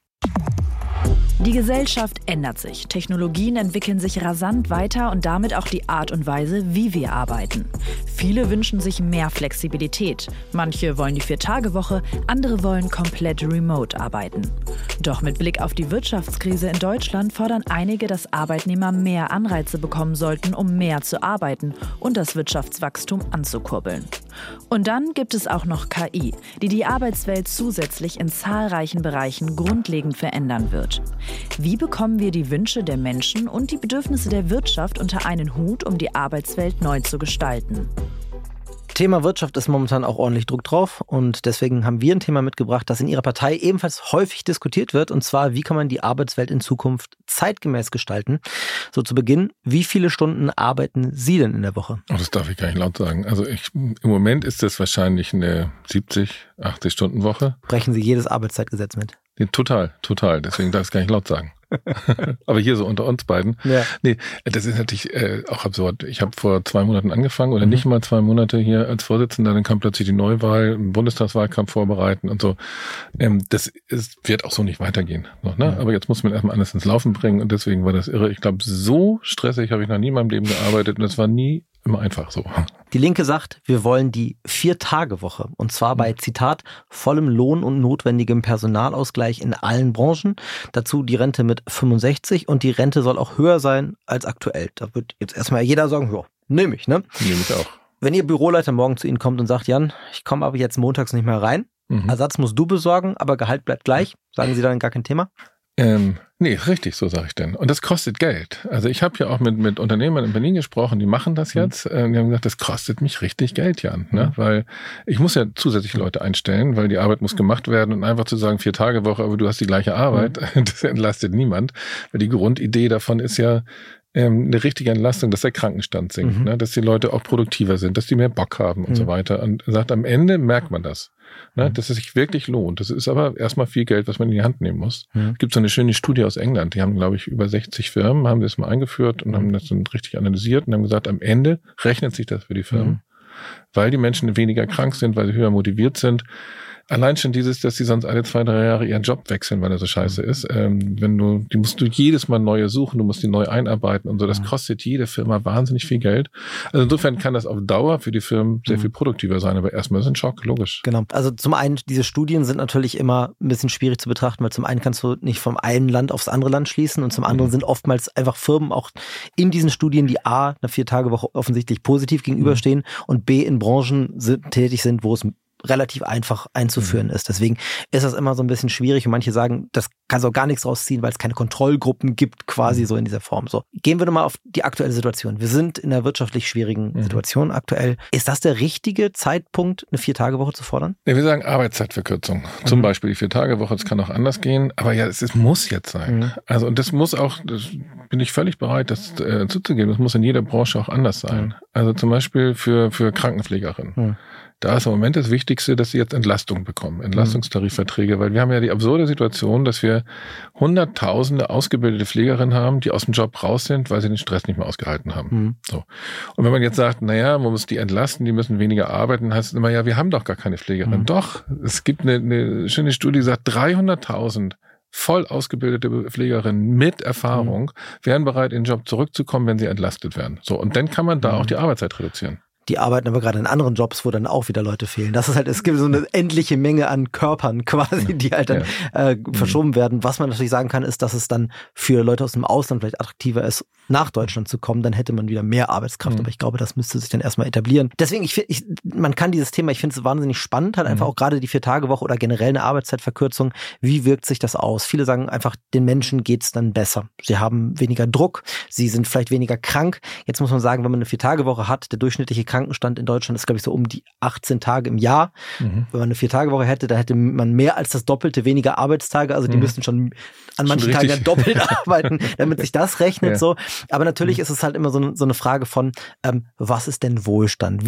Die Gesellschaft ändert sich. Technologien entwickeln sich rasant weiter und damit auch die Art und Weise, wie wir arbeiten. Viele wünschen sich mehr Flexibilität. Manche wollen die 4-Tage-Woche, andere wollen komplett remote arbeiten. Doch mit Blick auf die Wirtschaftskrise in Deutschland fordern einige, dass Arbeitnehmer mehr Anreize bekommen sollten, um mehr zu arbeiten und das Wirtschaftswachstum anzukurbeln. Und dann gibt es auch noch KI, die Arbeitswelt zusätzlich in zahlreichen Bereichen grundlegend verändern wird. Wie bekommen wir die Wünsche der Menschen und die Bedürfnisse der Wirtschaft unter einen Hut, um die Arbeitswelt neu zu gestalten? Thema Wirtschaft ist momentan auch ordentlich Druck drauf und deswegen haben wir ein Thema mitgebracht, das in Ihrer Partei ebenfalls häufig diskutiert wird, und zwar, wie kann man die Arbeitswelt in Zukunft zeitgemäß gestalten? So zu Beginn, wie viele Stunden arbeiten Sie denn in der Woche? Oh, das darf ich gar nicht laut sagen. Also im Moment ist das wahrscheinlich eine 70-80-Stunden-Woche. Brechen Sie jedes Arbeitszeitgesetz mit? Nee, total. Deswegen darf ich es gar nicht laut sagen. Aber hier so unter uns beiden. Ja. Nee, das ist natürlich auch absurd. Ich habe vor 2 Monaten angefangen oder nicht mal 2 Monate hier als Vorsitzender, dann kam plötzlich die Neuwahl, einen Bundestagswahlkampf vorbereiten und so. Wird auch so nicht weitergehen. So, ne? Aber jetzt muss man erstmal alles ins Laufen bringen und deswegen war das irre. Ich glaube, so stressig habe ich noch nie in meinem Leben gearbeitet und das war nie immer einfach so. Die Linke sagt, wir wollen die 4-Tage-Woche. Und zwar bei, Zitat, vollem Lohn und notwendigem Personalausgleich in allen Branchen. Dazu die Rente mit 65 und die Rente soll auch höher sein als aktuell. Da wird jetzt erstmal jeder sagen, ja, nehme ich, ne? Nehme ich auch. Wenn Ihr Büroleiter morgen zu Ihnen kommt und sagt, Jan, ich komme aber jetzt montags nicht mehr rein, Ersatz musst du besorgen, aber Gehalt bleibt gleich, sagen Sie dann gar kein Thema? Nee, richtig, so sage ich denn. Und das kostet Geld. Also ich habe ja auch mit Unternehmern in Berlin gesprochen, die machen das jetzt. Die haben gesagt, das kostet mich richtig Geld, Jan. Ne? Weil ich muss ja zusätzlich Leute einstellen, weil die Arbeit muss gemacht werden und einfach zu sagen, 4-Tage-Woche, aber du hast die gleiche Arbeit, das entlastet niemand. Weil die Grundidee davon ist ja, eine richtige Entlastung, dass der Krankenstand sinkt, ne? Dass die Leute auch produktiver sind, dass die mehr Bock haben und so weiter. Und er sagt, am Ende merkt man das. Ne, dass es sich wirklich lohnt. Das ist aber erstmal viel Geld, was man in die Hand nehmen muss. Es gibt so eine schöne Studie aus England, die haben, glaube ich, über 60 Firmen, haben das mal eingeführt und haben das dann richtig analysiert und haben gesagt, am Ende rechnet sich das für die Firmen, weil die Menschen weniger krank sind, weil sie höher motiviert sind. Allein schon dieses, dass sie sonst alle 2-3 Jahre ihren Job wechseln, weil er so scheiße ist. Die musst du jedes Mal neue suchen, du musst die neu einarbeiten und so. Das kostet jede Firma wahnsinnig viel Geld. Also insofern kann das auf Dauer für die Firmen sehr viel produktiver sein, aber erstmal ist ein Schock, logisch. Genau. Also zum einen, diese Studien sind natürlich immer ein bisschen schwierig zu betrachten, weil zum einen kannst du nicht vom einen Land aufs andere Land schließen und zum anderen sind oftmals einfach Firmen auch in diesen Studien, die A, einer 4-Tage-Woche offensichtlich positiv gegenüberstehen und B, in Branchen tätig sind, wo es relativ einfach einzuführen ist. Deswegen ist das immer so ein bisschen schwierig und manche sagen, das kannst du auch gar nichts rausziehen, weil es keine Kontrollgruppen gibt, quasi so in dieser Form. So, gehen wir doch mal auf die aktuelle Situation. Wir sind in einer wirtschaftlich schwierigen Situation aktuell. Ist das der richtige Zeitpunkt, eine 4-Tage-Woche zu fordern? Ja, wir sagen Arbeitszeitverkürzung. Zum Beispiel die 4-Tage-Woche, das kann auch anders gehen, aber ja, es muss jetzt sein. Also und das muss auch, das bin ich völlig bereit, das zuzugeben, das muss in jeder Branche auch anders sein. Also zum Beispiel für Krankenpflegerinnen. Da ist im Moment das Wichtigste, dass sie jetzt Entlastung bekommen, Entlastungstarifverträge, weil wir haben ja die absurde Situation, dass wir Hunderttausende ausgebildete Pflegerinnen haben, die aus dem Job raus sind, weil sie den Stress nicht mehr ausgehalten haben. So. Und wenn man jetzt sagt, naja, man muss die entlasten, die müssen weniger arbeiten, heißt es immer, ja, wir haben doch gar keine Pflegerin. Doch, es gibt eine schöne Studie, die sagt, 300.000 voll ausgebildete Pflegerinnen mit Erfahrung wären bereit, in den Job zurückzukommen, wenn sie entlastet werden. So. Und dann kann man da auch die Arbeitszeit reduzieren. Die arbeiten aber gerade in anderen Jobs, wo dann auch wieder Leute fehlen. Das ist halt, es gibt so eine endliche Menge an Körpern quasi, die halt dann verschoben werden. Was man natürlich sagen kann, ist, dass es dann für Leute aus dem Ausland vielleicht attraktiver ist, nach Deutschland zu kommen. Dann hätte man wieder mehr Arbeitskraft. Aber ich glaube, das müsste sich dann erstmal etablieren. Deswegen, man kann dieses Thema, ich finde es wahnsinnig spannend, halt einfach auch gerade die 4-Tage-Woche oder generell eine Arbeitszeitverkürzung. Wie wirkt sich das aus? Viele sagen einfach, den Menschen geht's dann besser. Sie haben weniger Druck. Sie sind vielleicht weniger krank. Jetzt muss man sagen, wenn man eine 4-Tage-Woche hat, der durchschnittliche Krankenstand in Deutschland ist, glaube ich, so um die 18 Tage im Jahr. Wenn man eine 4-Tage-Woche hätte, da hätte man mehr als das Doppelte weniger Arbeitstage. Also die müssten schon an manchen Tagen ja doppelt arbeiten, damit sich das rechnet. So. Aber natürlich ist es halt immer so eine Frage von, was ist denn Wohlstand?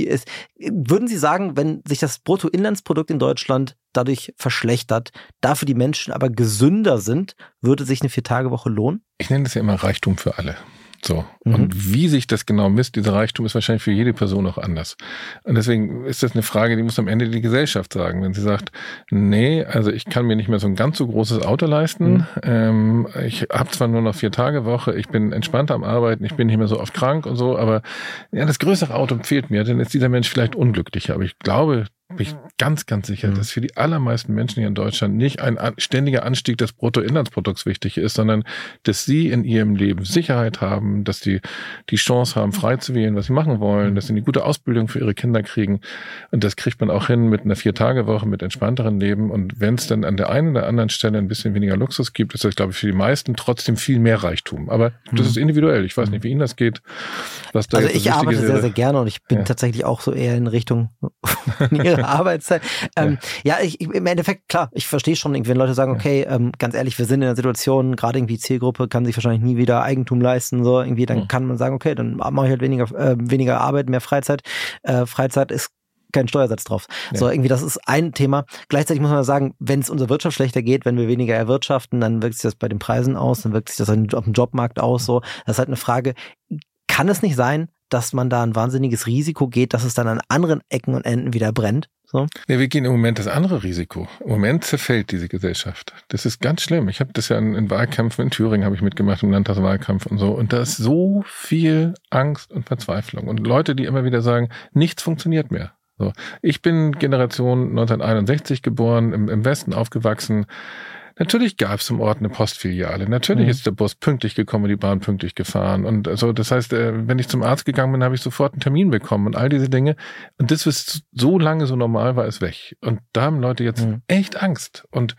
Würden Sie sagen, wenn sich das Bruttoinlandsprodukt in Deutschland dadurch verschlechtert, dafür die Menschen aber gesünder sind, würde sich eine 4-Tage-Woche lohnen? Ich nenne das ja immer Reichtum für alle. So. Und wie sich das genau misst, dieser Reichtum, ist wahrscheinlich für jede Person auch anders. Und deswegen ist das eine Frage, die muss am Ende die Gesellschaft sagen. Wenn sie sagt, nee, also ich kann mir nicht mehr so ein ganz so großes Auto leisten, ich habe zwar nur noch 4-Tage-Woche, ich bin entspannter am Arbeiten, ich bin nicht mehr so oft krank und so, aber ja, das größere Auto fehlt mir, dann ist dieser Mensch vielleicht unglücklicher. Aber ich glaube, bin ich ganz, ganz sicher, dass für die allermeisten Menschen hier in Deutschland nicht ein ständiger Anstieg des Bruttoinlandsprodukts wichtig ist, sondern dass sie in ihrem Leben Sicherheit haben, dass die Chance haben, frei zu wählen, was sie machen wollen, dass sie eine gute Ausbildung für ihre Kinder kriegen. Und das kriegt man auch hin mit einer 4-Tage-Woche, mit entspannteren Leben. Und wenn es dann an der einen oder anderen Stelle ein bisschen weniger Luxus gibt, ist das, glaube ich, für die meisten trotzdem viel mehr Reichtum. Aber das ist individuell. Ich weiß nicht, wie Ihnen das geht. Was da also ich arbeite sehr, sehr gerne und ich bin tatsächlich auch so eher in Richtung ihrer Arbeitszeit. Im Endeffekt, klar, ich verstehe schon, wenn Leute sagen, okay, ganz ehrlich, wir sind in einer Situation, gerade irgendwie Zielgruppe kann sich wahrscheinlich nie wieder Eigentum leisten, so irgendwie, dann kann man sagen, okay, dann mache ich halt weniger Arbeit, mehr Freizeit. Freizeit ist kein Steuersatz drauf. Ja. So, irgendwie, das ist ein Thema. Gleichzeitig muss man sagen, wenn es unserer Wirtschaft schlechter geht, wenn wir weniger erwirtschaften, dann wirkt sich das bei den Preisen aus, dann wirkt sich das auf dem Jobmarkt aus, so. Das ist halt eine Frage, kann es nicht sein, dass man da ein wahnsinniges Risiko geht, dass es dann an anderen Ecken und Enden wieder brennt? So? Nee, wir gehen im Moment das andere Risiko. Im Moment zerfällt diese Gesellschaft. Das ist ganz schlimm. Ich habe das ja in Wahlkämpfen in Thüringen habe ich mitgemacht, im Landtagswahlkampf und so. Und da ist so viel Angst und Verzweiflung. Und Leute, die immer wieder sagen, nichts funktioniert mehr. So. Ich bin Generation 1961 geboren, im Westen aufgewachsen. Natürlich gab es im Ort eine Postfiliale. Natürlich ist der Bus pünktlich gekommen und die Bahn pünktlich gefahren. Und also das heißt, wenn ich zum Arzt gegangen bin, habe ich sofort einen Termin bekommen und all diese Dinge. Und das, was so lange so normal war, ist weg. Und da haben Leute jetzt echt Angst. Und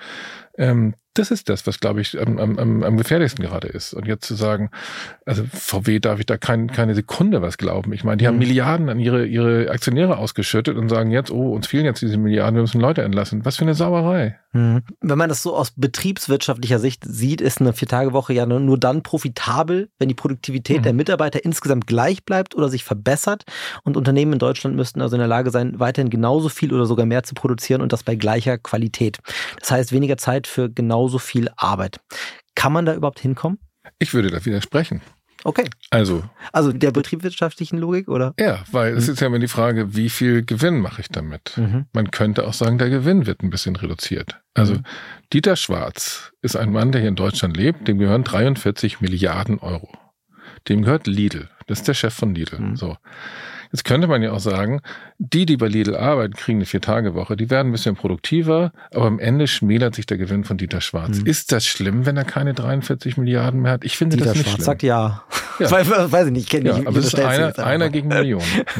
das ist das, was, glaube ich, am gefährlichsten gerade ist. Und jetzt zu sagen, also VW darf ich da keine Sekunde was glauben. Ich meine, die haben Milliarden an ihre Aktionäre ausgeschüttet und sagen jetzt, oh, uns fehlen jetzt diese Milliarden, wir müssen Leute entlassen. Was für eine Sauerei. Wenn man das so aus betriebswirtschaftlicher Sicht sieht, ist eine 4-Tage-Woche ja nur dann profitabel, wenn die Produktivität der Mitarbeiter insgesamt gleich bleibt oder sich verbessert. Und Unternehmen in Deutschland müssten also in der Lage sein, weiterhin genauso viel oder sogar mehr zu produzieren und das bei gleicher Qualität. Das heißt, weniger Zeit für genauso viel Arbeit. Kann man da überhaupt hinkommen? Ich würde da widersprechen. Okay. Also der betriebswirtschaftlichen Logik, oder? Ja, weil es ist ja immer die Frage, wie viel Gewinn mache ich damit? Man könnte auch sagen, der Gewinn wird ein bisschen reduziert. Also Dieter Schwarz ist ein Mann, der hier in Deutschland lebt, dem gehören 43 Milliarden Euro. Dem gehört Lidl. Das ist der Chef von Lidl. So. Jetzt könnte man ja auch sagen, die bei Lidl arbeiten, kriegen eine 4-Tage-Woche, die werden ein bisschen produktiver, aber am Ende schmälert sich der Gewinn von Dieter Schwarz. Ist das schlimm, wenn er keine 43 Milliarden mehr hat? Ich finde Dieter das nicht Schwarz schlimm. sagt ja. Weiß ich nicht, kenne ich. Aber es ist einer gegen Millionen.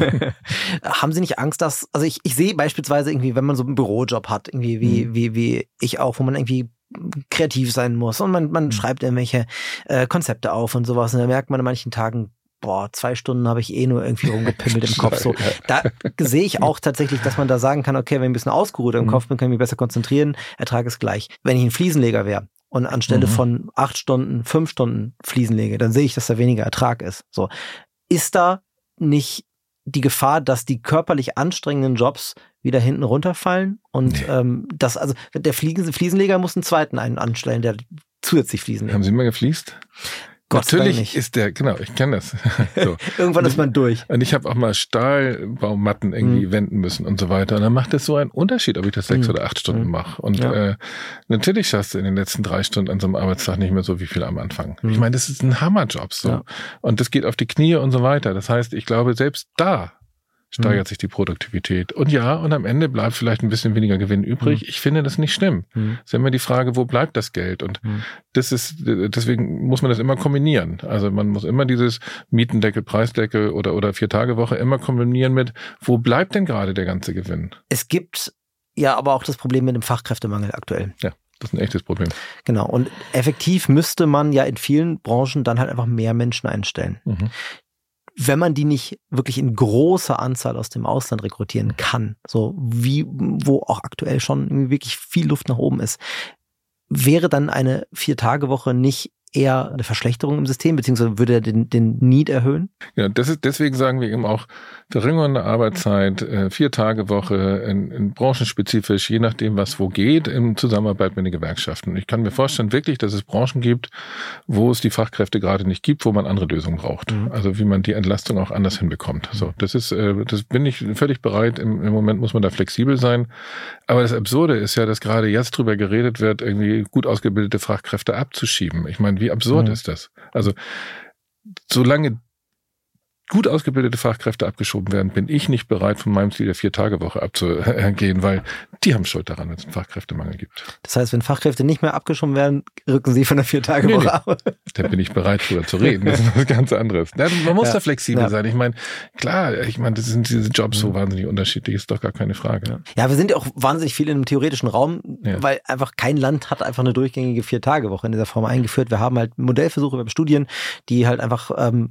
Haben Sie nicht Angst, dass, also ich sehe beispielsweise irgendwie, wenn man so einen Bürojob hat, irgendwie wie ich auch, wo man irgendwie kreativ sein muss und man schreibt irgendwelche Konzepte auf und sowas und dann merkt man an manchen Tagen, 2 Stunden habe ich nur irgendwie rumgepimmelt im Kopf. So. Da sehe ich auch tatsächlich, dass man da sagen kann, okay, wenn ich ein bisschen ausgeruht im Kopf bin, kann ich mich besser konzentrieren, Ertrag ist gleich. Wenn ich ein Fliesenleger wäre und anstelle von 8 Stunden, 5 Stunden Fliesen lege, dann sehe ich, dass da weniger Ertrag ist. So. Ist da nicht die Gefahr, dass die körperlich anstrengenden Jobs wieder hinten runterfallen und also der Fliesenleger muss einen zweiten anstellen, der zusätzlich Fliesen legt. Haben Sie mal gefliest? Gott natürlich ist der, genau, ich kenne das. So. Irgendwann ist man durch. Und ich habe auch mal Stahlbaumatten irgendwie wenden müssen und so weiter. Und dann macht es so einen Unterschied, ob ich das 6 oder 8 Stunden mache. Und natürlich schaffst du in den letzten 3 Stunden an so einem Arbeitstag nicht mehr so wie viel am Anfang. Ich meine, das ist ein Hammerjob so. Ja. Und das geht auf die Knie und so weiter. Das heißt, ich glaube, selbst da steigert sich die Produktivität. Und und am Ende bleibt vielleicht ein bisschen weniger Gewinn übrig. Ich finde das nicht schlimm. Es ist immer die Frage, wo bleibt das Geld? Und deswegen muss man das immer kombinieren. Also man muss immer dieses Mietendeckel, Preisdeckel oder 4-Tage-Woche immer kombinieren mit, wo bleibt denn gerade der ganze Gewinn? Es gibt ja aber auch das Problem mit dem Fachkräftemangel aktuell. Ja. Das ist ein echtes Problem. Genau. Und effektiv müsste man ja in vielen Branchen dann halt einfach mehr Menschen einstellen. Wenn man die nicht wirklich in großer Anzahl aus dem Ausland rekrutieren kann, so wo auch aktuell schon wirklich viel Luft nach oben ist, wäre dann eine 4-Tage-Woche nicht eher eine Verschlechterung im System, beziehungsweise würde er den Need erhöhen? Ja, deswegen sagen wir eben auch, Verringerung der Arbeitszeit, 4-Tage-Woche, in branchenspezifisch, je nachdem, was wo geht, in Zusammenarbeit mit den Gewerkschaften. Ich kann mir vorstellen wirklich, dass es Branchen gibt, wo es die Fachkräfte gerade nicht gibt, wo man andere Lösungen braucht. Also wie man die Entlastung auch anders hinbekommt. So, das bin ich völlig bereit. Im Moment muss man da flexibel sein. Aber das Absurde ist ja, dass gerade jetzt drüber geredet wird, irgendwie gut ausgebildete Fachkräfte abzuschieben. Ich meine, wie absurd ist das? Also solange gut ausgebildete Fachkräfte abgeschoben werden, bin ich nicht bereit, von meinem Ziel der 4-Tage-Woche abzugehen, weil die haben Schuld daran, wenn es einen Fachkräftemangel gibt. Das heißt, wenn Fachkräfte nicht mehr abgeschoben werden, rücken sie von der 4-Tage-Woche ab. Da bin ich bereit, drüber zu reden. Das ist was ganz anderes. Man muss da flexibel sein. Ich meine, klar, das sind diese Jobs so wahnsinnig unterschiedlich, ist doch gar keine Frage. Ja, wir sind ja auch wahnsinnig viel in einem theoretischen Raum, weil einfach kein Land hat einfach eine durchgängige 4-Tage-Woche in dieser Form eingeführt. Wir haben halt Modellversuche über Studien, die halt einfach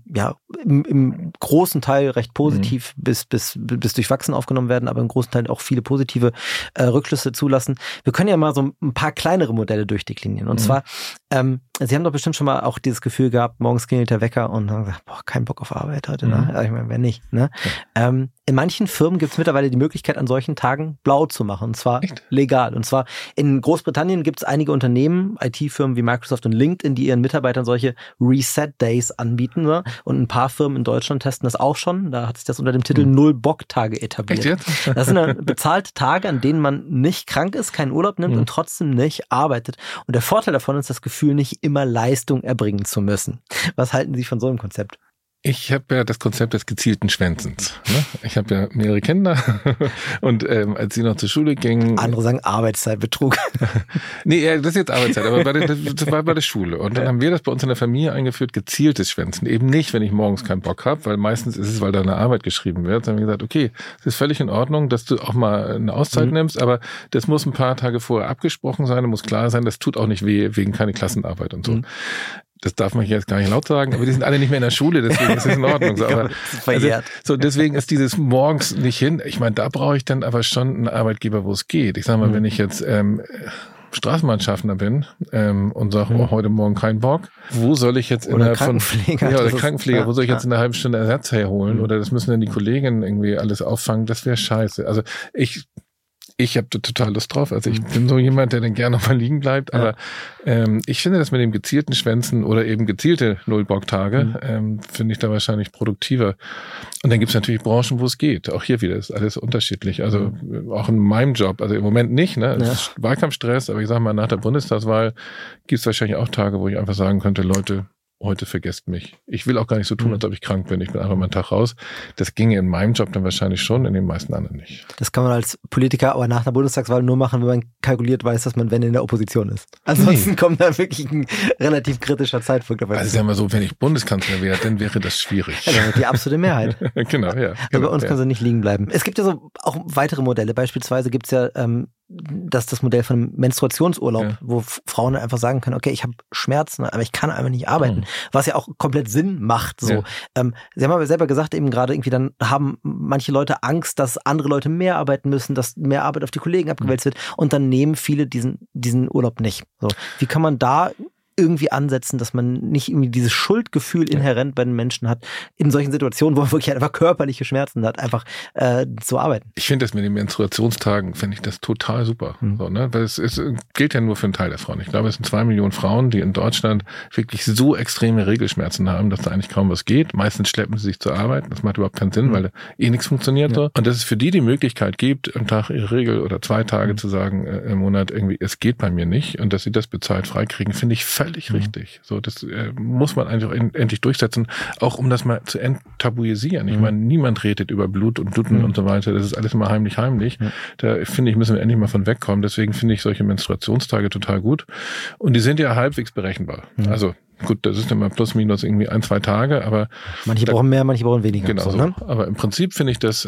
im großen Teil recht positiv bis durchwachsen aufgenommen werden, aber im großen Teil auch viele positive Rückschlüsse zulassen. Wir können ja mal so ein paar kleinere Modelle durchdeklinieren. Und zwar, Sie haben doch bestimmt schon mal auch dieses Gefühl gehabt, morgens klingelt der Wecker und haben gesagt, kein Bock auf Arbeit heute. Ne? Also ich meine, wer nicht. Ne? Ja. In manchen Firmen gibt es mittlerweile die Möglichkeit, an solchen Tagen blau zu machen. Und zwar legal. Und zwar in Großbritannien gibt es einige Unternehmen, IT-Firmen wie Microsoft und LinkedIn, die ihren Mitarbeitern solche Reset-Days anbieten. Ne? Und ein paar Firmen in Deutschland testen das auch schon. Da hat sich das unter dem Titel Null-Bock-Tage etabliert. Echt jetzt? Das sind dann bezahlte Tage, an denen man nicht krank ist, keinen Urlaub nimmt und trotzdem nicht arbeitet. Und der Vorteil davon ist das Gefühl, nicht immer Leistung erbringen zu müssen. Was halten Sie von so einem Konzept? Ich habe ja das Konzept des gezielten Schwänzens. Ne? Ich habe ja mehrere Kinder und als sie noch zur Schule gingen... Andere sagen Arbeitszeitbetrug. Nee, das ist jetzt Arbeitszeit, aber das war bei der Schule. Und dann haben wir das bei uns in der Familie eingeführt, gezieltes Schwänzen. Eben nicht, wenn ich morgens keinen Bock habe, weil meistens ist es, weil da eine Arbeit geschrieben wird. Dann haben wir gesagt, okay, es ist völlig in Ordnung, dass du auch mal eine Auszeit nimmst, aber das muss ein paar Tage vorher abgesprochen sein, muss klar sein, das tut auch nicht weh, wegen keine Klassenarbeit und so. Das darf man jetzt gar nicht laut sagen, aber die sind alle nicht mehr in der Schule, deswegen ist es in Ordnung. So, aber, deswegen ist dieses morgens nicht hin. Ich meine, da brauche ich dann aber schon einen Arbeitgeber, wo es geht. Ich sage mal, wenn ich jetzt Straßenbahnschaffner bin und sage, heute Morgen keinen Bock, wo soll ich jetzt innerhalb von Krankenpfleger, wo soll ich jetzt in einer halben Stunde Ersatz herholen? Oder das müssen dann die Kolleginnen irgendwie alles auffangen, das wäre scheiße. Also ich habe total Lust drauf. Also ich bin so jemand, der dann gerne noch mal liegen bleibt. Aber ich finde das mit dem gezielten Schwänzen oder eben gezielte Null-Bock-Tage finde ich da wahrscheinlich produktiver. Und dann gibt es natürlich Branchen, wo es geht. Auch hier wieder ist alles unterschiedlich. Also auch in meinem Job, also im Moment nicht. Ne, es ist Wahlkampfstress, aber ich sage mal, nach der Bundestagswahl gibt es wahrscheinlich auch Tage, wo ich einfach sagen könnte, Leute, heute vergesst mich. Ich will auch gar nicht so tun, als ob ich krank bin. Ich bin einfach mal einen Tag raus. Das ginge in meinem Job dann wahrscheinlich schon, in den meisten anderen nicht. Das kann man als Politiker aber nach der Bundestagswahl nur machen, wenn man kalkuliert weiß, dass man, wenn in der Opposition ist. Ansonsten kommt da wirklich ein relativ kritischer Zeitpunkt dabei. Also sagen wir so, wenn ich Bundeskanzler wäre, dann wäre das schwierig. Ja, die absolute Mehrheit. Genau, ja. Aber bei uns kann sie nicht liegen bleiben. Es gibt ja so auch weitere Modelle. Beispielsweise gibt es ja das Modell von Menstruationsurlaub, wo Frauen einfach sagen können, okay, ich habe Schmerzen, aber ich kann einfach nicht arbeiten. Was ja auch komplett Sinn macht. So. Sie haben aber selber gesagt, eben gerade irgendwie, dann haben manche Leute Angst, dass andere Leute mehr arbeiten müssen, dass mehr Arbeit auf die Kollegen abgewälzt wird und dann nehmen viele diesen Urlaub nicht. So. Wie kann man da irgendwie ansetzen, dass man nicht irgendwie dieses Schuldgefühl inhärent bei den Menschen hat, in solchen Situationen, wo man wirklich einfach körperliche Schmerzen hat, einfach zu arbeiten. Ich finde das mit den Menstruationstagen, finde ich das total super. So, ne? Weil es gilt ja nur für einen Teil der Frauen. Ich glaube, es sind 2 Millionen Frauen, die in Deutschland wirklich so extreme Regelschmerzen haben, dass da eigentlich kaum was geht. Meistens schleppen sie sich zur Arbeit. Das macht überhaupt keinen Sinn, weil da nichts funktioniert. So. Und dass es für die Möglichkeit gibt, am Tag ihre Regel oder 2 Tage zu sagen im Monat irgendwie, es geht bei mir nicht und dass sie das bezahlt freikriegen, finde ich völlig richtig. So, das muss man einfach endlich durchsetzen, auch um das mal zu enttabuisieren. Ich meine, niemand redet über Blut und Bluten und so weiter. Das ist alles immer heimlich. Da finde ich, müssen wir endlich mal von wegkommen. Deswegen finde ich solche Menstruationstage total gut. Und die sind ja halbwegs berechenbar. Also gut, das ist immer plus minus irgendwie 1-2 Tage, aber manche brauchen mehr, manche brauchen weniger. Genau so. Ne? Aber im Prinzip finde ich das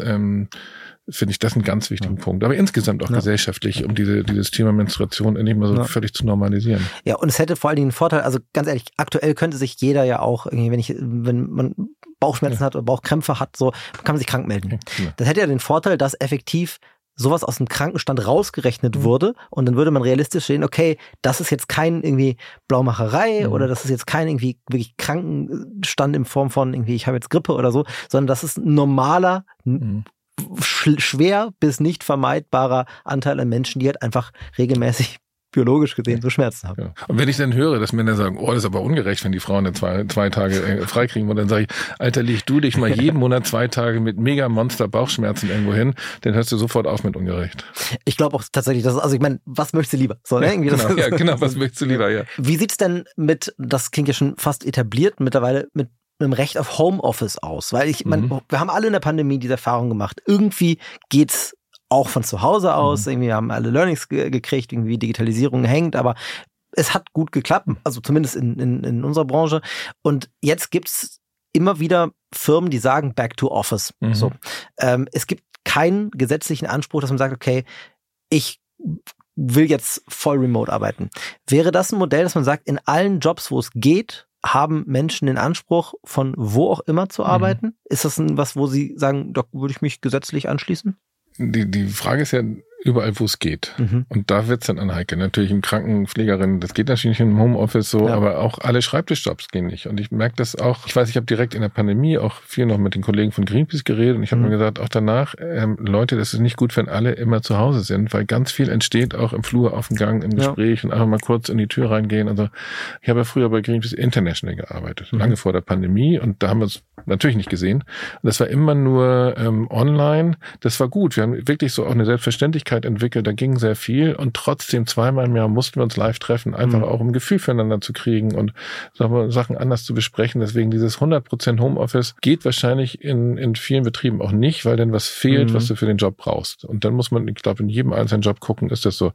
einen ganz wichtigen Punkt. Aber insgesamt auch gesellschaftlich, um dieses Thema Menstruation endlich mal so völlig zu normalisieren. Ja, und es hätte vor allen Dingen einen Vorteil, also ganz ehrlich, aktuell könnte sich jeder ja auch, wenn man Bauchschmerzen hat oder Bauchkrämpfe hat, so kann man sich krank melden. Das hätte ja den Vorteil, dass effektiv sowas aus dem Krankenstand rausgerechnet wurde und dann würde man realistisch sehen, okay, das ist jetzt kein irgendwie Blaumacherei oder das ist jetzt kein irgendwie wirklich Krankenstand in Form von irgendwie, ich habe jetzt Grippe oder so, sondern das ist ein normaler schwer bis nicht vermeidbarer Anteil an Menschen, die halt einfach regelmäßig biologisch gesehen so Schmerzen haben. Ja. Und wenn ich dann höre, dass Männer sagen, das ist aber ungerecht, wenn die Frauen dann 2 Tage freikriegen, und dann sage ich, Alter, leg du dich mal jeden Monat 2 Tage mit mega Monster Bauchschmerzen irgendwo hin, dann hörst du sofort auf mit ungerecht. Ich glaube auch tatsächlich, also ich meine, was möchtest du lieber? So, ne? Genau, was möchtest du lieber, ja. Wie sieht's denn das klingt ja schon fast etabliert, mittlerweile mit einem Recht auf Homeoffice aus? Weil wir haben alle in der Pandemie diese Erfahrung gemacht. Irgendwie geht's auch von zu Hause aus. Irgendwie haben alle Learnings gekriegt, irgendwie Digitalisierung hängt, aber es hat gut geklappt, also zumindest in unserer Branche. Und jetzt gibt's immer wieder Firmen, die sagen Back to Office. So. Es gibt keinen gesetzlichen Anspruch, dass man sagt, okay, ich will jetzt voll remote arbeiten. Wäre das ein Modell, dass man sagt, in allen Jobs, wo es geht, haben Menschen den Anspruch, von wo auch immer zu arbeiten? Ist das was, wo sie sagen, da würde ich mich gesetzlich anschließen? Die Frage ist ja überall, wo es geht. Und da wird's dann anheikeln. Natürlich im Krankenpflegerin, das geht natürlich im Homeoffice so, aber auch alle Schreibtischjobs gehen nicht. Und ich merke das auch, ich weiß, ich habe direkt in der Pandemie auch viel noch mit den Kollegen von Greenpeace geredet und ich habe mir gesagt, auch danach, Leute, das ist nicht gut, wenn alle immer zu Hause sind, weil ganz viel entsteht auch im Flur, auf dem Gang, im Gespräch und einfach mal kurz in die Tür reingehen. Also ich habe ja früher bei Greenpeace International gearbeitet, lange vor der Pandemie und da haben wir es natürlich nicht gesehen. Und das war immer nur online. Das war gut. Wir haben wirklich so auch eine Selbstverständlichkeit entwickelt, da ging sehr viel und trotzdem zweimal im Jahr mussten wir uns live treffen, einfach auch um ein Gefühl füreinander zu kriegen und Sachen anders zu besprechen. Deswegen dieses 100% Homeoffice geht wahrscheinlich in vielen Betrieben auch nicht, weil dann was fehlt, was du für den Job brauchst. Und dann muss man, ich glaube, in jedem einzelnen Job gucken, ist das so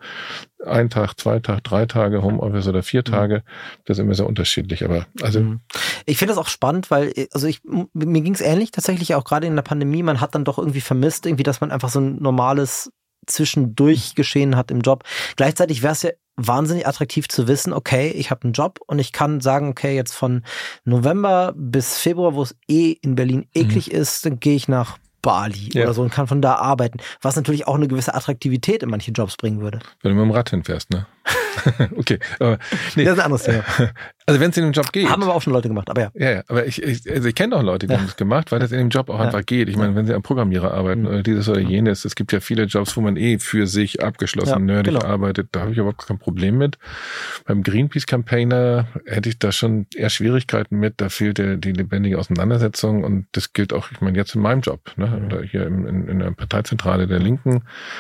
1 Tag, 2 Tage, 3 Tage Homeoffice oder 4 Tage. Das ist immer sehr unterschiedlich. Aber also ich finde das auch spannend, weil mir ging es ähnlich tatsächlich auch gerade in der Pandemie. Man hat dann doch irgendwie vermisst, irgendwie, dass man einfach so ein normales zwischendurch geschehen hat im Job. Gleichzeitig wäre es ja wahnsinnig attraktiv zu wissen, okay, ich habe einen Job und ich kann sagen, okay, jetzt von November bis Februar, wo es in Berlin eklig ist, dann gehe ich nach Bali oder so und kann von da arbeiten. Was natürlich auch eine gewisse Attraktivität in manche Jobs bringen würde. Wenn du mit dem Rad hinfährst, ne? Okay. Aber nee. Das ist ein anderes Thema. Also wenn es in dem Job geht. Haben aber auch schon Leute gemacht, aber ja. Ja, aber ich kenne auch Leute, die haben das gemacht, weil das in dem Job auch einfach geht. Ich meine, wenn sie am Programmierer arbeiten oder dieses oder jenes, es gibt ja viele Jobs, wo man für sich abgeschlossen nerdig arbeitet, da habe ich überhaupt kein Problem mit. Beim Greenpeace-Campaigner hätte ich da schon eher Schwierigkeiten mit, da fehlt die lebendige Auseinandersetzung und das gilt auch, ich meine, jetzt in meinem Job, ne? Oder hier in der Parteizentrale der Linken.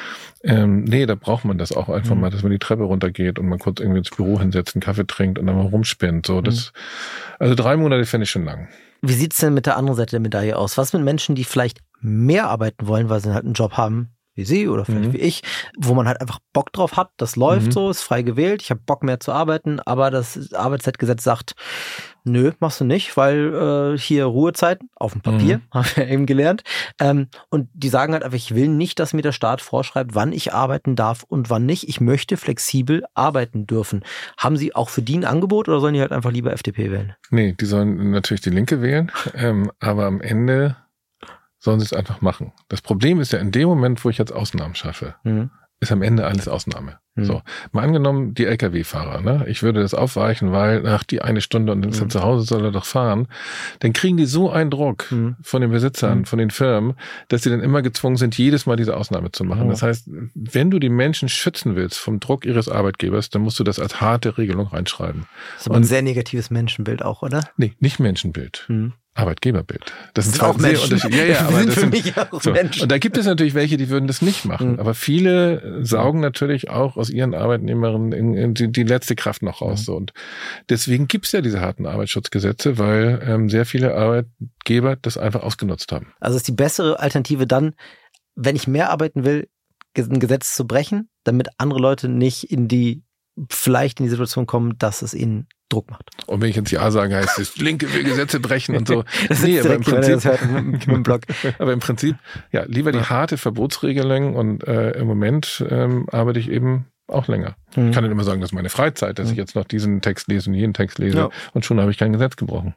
Nee, da braucht man das auch einfach mal, dass man die Treppe runtergeht und mal kurz irgendwie ins Büro hinsetzt, einen Kaffee trinkt und dann mal rumspinnt. So, also 3 Monate fände ich schon lang. Wie sieht's denn mit der anderen Seite der Medaille aus? Was mit Menschen, die vielleicht mehr arbeiten wollen, weil sie halt einen Job haben, wie Sie oder vielleicht wie ich, wo man halt einfach Bock drauf hat, das läuft so, ist frei gewählt, ich habe Bock mehr zu arbeiten, aber das Arbeitszeitgesetz sagt, nö, machst du nicht, weil hier Ruhezeiten auf dem Papier, haben wir eben gelernt, und die sagen halt einfach, ich will nicht, dass mir der Staat vorschreibt, wann ich arbeiten darf und wann nicht, ich möchte flexibel arbeiten dürfen. Haben Sie auch für die ein Angebot oder sollen die halt einfach lieber FDP wählen? Nee, die sollen natürlich die Linke wählen, aber am Ende sollen sie es einfach machen. Das Problem ist ja in dem Moment, wo ich jetzt Ausnahmen schaffe, ist am Ende alles Ausnahme. So, mal angenommen, die Lkw-Fahrer, ne? Ich würde das aufweichen, weil nach die 1 Stunde und dann ist er zu Hause, soll er doch fahren. Dann kriegen die so einen Druck von den Besitzern, von den Firmen, dass sie dann immer gezwungen sind, jedes Mal diese Ausnahme zu machen. Das heißt, wenn du die Menschen schützen willst vom Druck ihres Arbeitgebers, dann musst du das als harte Regelung reinschreiben. Das ist aber ein sehr negatives Menschenbild auch, oder? Nee, nicht Menschenbild. Arbeitgeberbild. Das sind auch sehr unterschiedliche. Ja, aber das sind für mich auch so. Menschen. Und da gibt es natürlich welche, die würden das nicht machen. Aber viele saugen natürlich auch aus ihren Arbeitnehmerinnen die letzte Kraft noch raus. So. Und deswegen gibt es ja diese harten Arbeitsschutzgesetze, weil sehr viele Arbeitgeber das einfach ausgenutzt haben. Also ist die bessere Alternative dann, wenn ich mehr arbeiten will, ein Gesetz zu brechen, damit andere Leute nicht vielleicht in die Situation kommen, dass es ihnen Druck macht. Und wenn ich jetzt Ja sage, heißt es, Linke will Gesetze brechen und so. Nee, aber im Prinzip, aber im Prinzip, ja, lieber die harte Verbotsregelung und im Moment arbeite ich eben auch länger. Ich kann nicht immer sagen, das ist meine Freizeit, dass ich jetzt noch diesen Text lese und jeden Text lese und schon habe ich kein Gesetz gebrochen.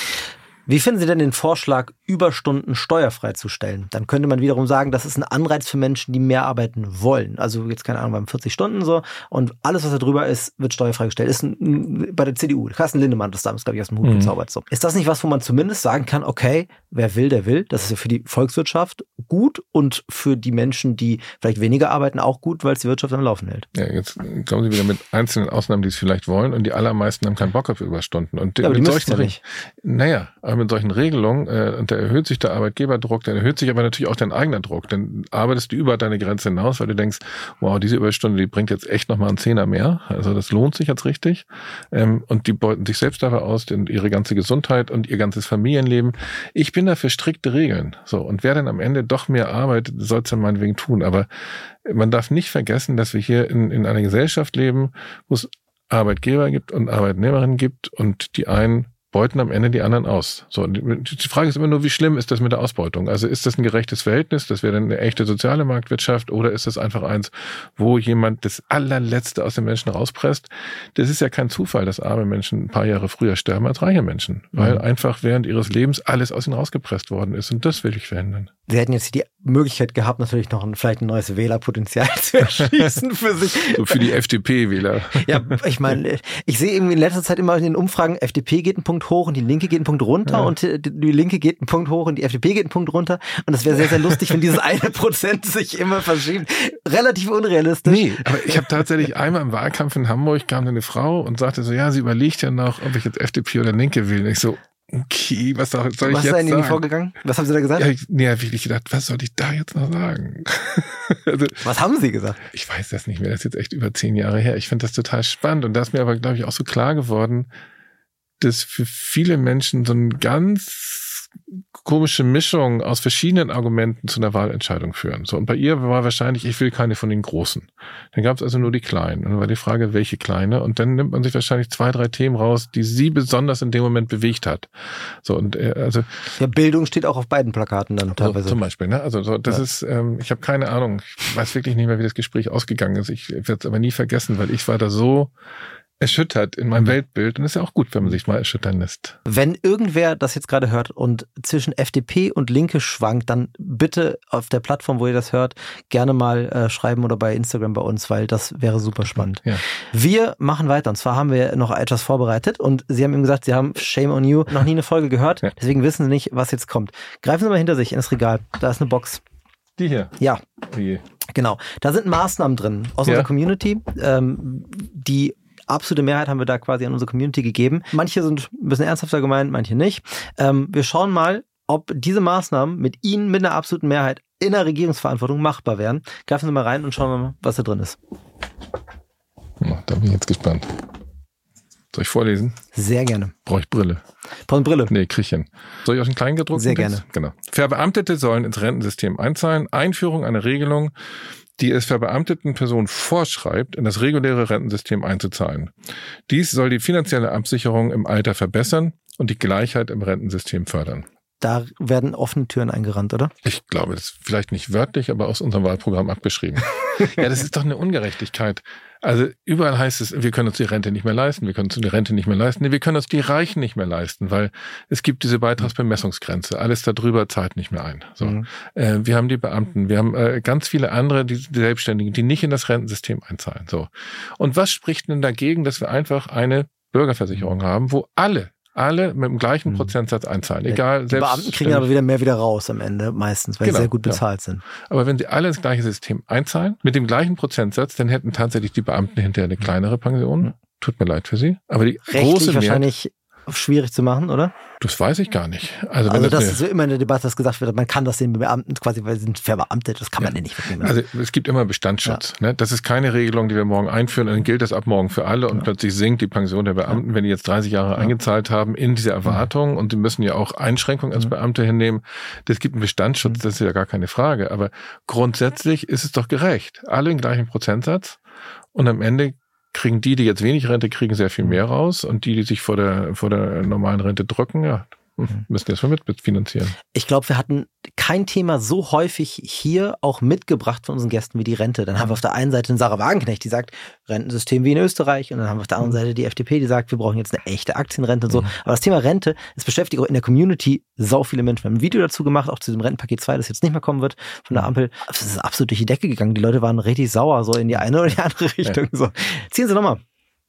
Wie finden Sie denn den Vorschlag, Überstunden steuerfrei zu stellen? Dann könnte man wiederum sagen, das ist ein Anreiz für Menschen, die mehr arbeiten wollen. Also jetzt keine Ahnung, beim 40 Stunden so und alles, was da drüber ist, wird steuerfrei gestellt. Ist bei der CDU, Carsten Lindemann, das damals, glaube ich, aus dem Hut gezaubert. So. Ist das nicht was, wo man zumindest sagen kann, okay, wer will, der will. Das ist ja für die Volkswirtschaft gut und für die Menschen, die vielleicht weniger arbeiten, auch gut, weil es die Wirtschaft am Laufen hält. Ja, jetzt kommen Sie wieder mit einzelnen Ausnahmen, die es vielleicht wollen, und die allermeisten haben keinen Bock auf Überstunden. Und ja, aber die müssen ja nicht. Naja, aber mit solchen Regelungen, und da erhöht sich der Arbeitgeberdruck, dann erhöht sich aber natürlich auch dein eigener Druck. Dann arbeitest du über deine Grenze hinaus, weil du denkst, wow, diese Überstunde, die bringt jetzt echt nochmal einen Zehner mehr. Also das lohnt sich jetzt richtig. Und die beuten sich selbst dabei aus, ihre ganze Gesundheit und ihr ganzes Familienleben. Ich bin dafür strikte Regeln. So, und wer dann am Ende doch mehr arbeitet, soll es dann meinetwegen tun. Aber man darf nicht vergessen, dass wir hier in einer Gesellschaft leben, wo es Arbeitgeber gibt und Arbeitnehmerinnen gibt und die einen beuten am Ende die anderen aus. So, die Frage ist immer nur, wie schlimm ist das mit der Ausbeutung? Also ist das ein gerechtes Verhältnis? Das wäre dann eine echte soziale Marktwirtschaft, oder ist das einfach eins, wo jemand das allerletzte aus den Menschen rauspresst? Das ist ja kein Zufall, dass arme Menschen ein paar Jahre früher sterben als reiche Menschen, weil einfach während ihres Lebens alles aus ihnen rausgepresst worden ist, und das will ich verhindern. Sie hätten jetzt die Möglichkeit gehabt, natürlich noch vielleicht ein neues Wählerpotenzial zu erschließen für sich. So für die FDP-Wähler. Ja, ich meine, ich sehe irgendwie in letzter Zeit immer in den Umfragen, FDP geht einen Punkt hoch und die Linke geht einen Punkt runter, und die Linke geht einen Punkt hoch und die FDP geht einen Punkt runter. Und das wäre sehr, sehr lustig, wenn dieses 1% sich immer verschiebt. Relativ unrealistisch. Nee, aber ich habe tatsächlich einmal im Wahlkampf in Hamburg, kam eine Frau und sagte so, ja, sie überlegt ja noch, ob ich jetzt FDP oder Linke will. Und ich so, okay, was soll ich jetzt sagen? Was ist da in Ihnen vorgegangen? Was haben Sie da gesagt? Ja, ich habe wirklich gedacht, was soll ich da jetzt noch sagen? Also, was haben Sie gesagt? Ich weiß das nicht mehr, das ist jetzt echt über 10 Jahre her. Ich finde das total spannend, und da ist mir aber, glaube ich, auch so klar geworden, dass für viele Menschen so eine ganz komische Mischung aus verschiedenen Argumenten zu einer Wahlentscheidung führen. So, und bei ihr war wahrscheinlich, ich will keine von den Großen. Dann gab es also nur die Kleinen. Und dann war die Frage, welche Kleine? Und dann nimmt man sich wahrscheinlich 2, 3 Themen raus, die sie besonders in dem Moment bewegt hat. So, und also ja, Bildung steht auch auf beiden Plakaten dann teilweise. So, zum Beispiel, ne? Also so, das ist, ich habe keine Ahnung. Ich weiß wirklich nicht mehr, wie das Gespräch ausgegangen ist. Ich werde es aber nie vergessen, weil ich war da so erschüttert in meinem Weltbild, und ist ja auch gut, wenn man sich mal erschüttern lässt. Wenn irgendwer das jetzt gerade hört und zwischen FDP und Linke schwankt, dann bitte auf der Plattform, wo ihr das hört, gerne mal schreiben oder bei Instagram bei uns, weil das wäre super spannend. Ja. Wir machen weiter, und zwar haben wir noch etwas vorbereitet, und Sie haben eben gesagt, Sie haben Shame on You noch nie eine Folge gehört, deswegen wissen Sie nicht, was jetzt kommt. Greifen Sie mal hinter sich in das Regal, da ist eine Box. Die hier? Ja. Wie? Genau, da sind Maßnahmen drin aus unserer Community, die absolute Mehrheit haben wir da quasi an unsere Community gegeben. Manche sind ein bisschen ernsthafter gemeint, manche nicht. Wir schauen mal, ob diese Maßnahmen mit Ihnen, mit einer absoluten Mehrheit in der Regierungsverantwortung machbar wären. Greifen Sie mal rein und schauen wir mal, was da drin ist. Da bin ich jetzt gespannt. Soll ich vorlesen? Sehr gerne. Brauche ich Brille? Brauche eine Brille? Nee, krieg ich hin. Soll ich aus dem Kleingedruckten? Sehr gerne. Genau. Verbeamtete sollen ins Rentensystem einzahlen. Einführung einer Regelung, die es verbeamteten Personen vorschreibt, in das reguläre Rentensystem einzuzahlen. Dies soll die finanzielle Absicherung im Alter verbessern und die Gleichheit im Rentensystem fördern. Da werden offene Türen eingerannt, oder? Ich glaube, das ist vielleicht nicht wörtlich, aber aus unserem Wahlprogramm abgeschrieben. Ja, das ist doch eine Ungerechtigkeit. Also überall heißt es, wir können uns die Rente nicht mehr leisten, wir können uns die Rente nicht mehr leisten. Nee, wir können uns die Reichen nicht mehr leisten, weil es gibt diese Beitragsbemessungsgrenze. Alles darüber zahlt nicht mehr ein. So. Wir haben die Beamten, wir haben ganz viele andere, die Selbstständigen, die nicht in das Rentensystem einzahlen. So. Und was spricht denn dagegen, dass wir einfach eine Bürgerversicherung haben, wo alle mit dem gleichen Prozentsatz einzahlen. Egal, die Beamten kriegen aber wieder raus am Ende meistens, weil sie sehr gut bezahlt sind. Aber wenn sie alle ins gleiche System einzahlen, mit dem gleichen Prozentsatz, dann hätten tatsächlich die Beamten hinterher eine kleinere Pension. Tut mir leid für sie. Aber die rechtlich große Mehrheit, wahrscheinlich schwierig zu machen, oder? Das weiß ich gar nicht. Also das ist so immer in der Debatte, dass gesagt wird, man kann das den Beamten quasi, weil sie sind verbeamtet, das kann man nicht wegnehmen. Also es gibt immer Bestandsschutz. Ja. Ne? Das ist keine Regelung, die wir morgen einführen, dann gilt das ab morgen für alle und plötzlich sinkt die Pension der Beamten, wenn die jetzt 30 Jahre eingezahlt haben, in diese Erwartung, und sie müssen ja auch Einschränkungen als Beamte hinnehmen. Das gibt einen Bestandsschutz, das ist ja gar keine Frage. Aber grundsätzlich ist es doch gerecht. Alle den gleichen Prozentsatz, und am Ende kriegen die jetzt wenig Rente, kriegen sehr viel mehr raus, und die sich vor der normalen Rente drücken, müssen das mal mitfinanzieren. Ich glaube, wir hatten kein Thema so häufig hier auch mitgebracht von unseren Gästen wie die Rente. Dann haben wir auf der einen Seite eine Sarah Wagenknecht, die sagt, Rentensystem wie in Österreich, und dann haben wir auf der anderen Seite die FDP, die sagt, wir brauchen jetzt eine echte Aktienrente und so. Aber das Thema Rente, es beschäftigt auch in der Community sau viele Menschen. Wir haben ein Video dazu gemacht, auch zu diesem Rentenpaket 2, das jetzt nicht mehr kommen wird, von der Ampel. Das ist absolut durch die Decke gegangen. Die Leute waren richtig sauer, so in die eine oder die andere Richtung. So. Ziehen Sie nochmal.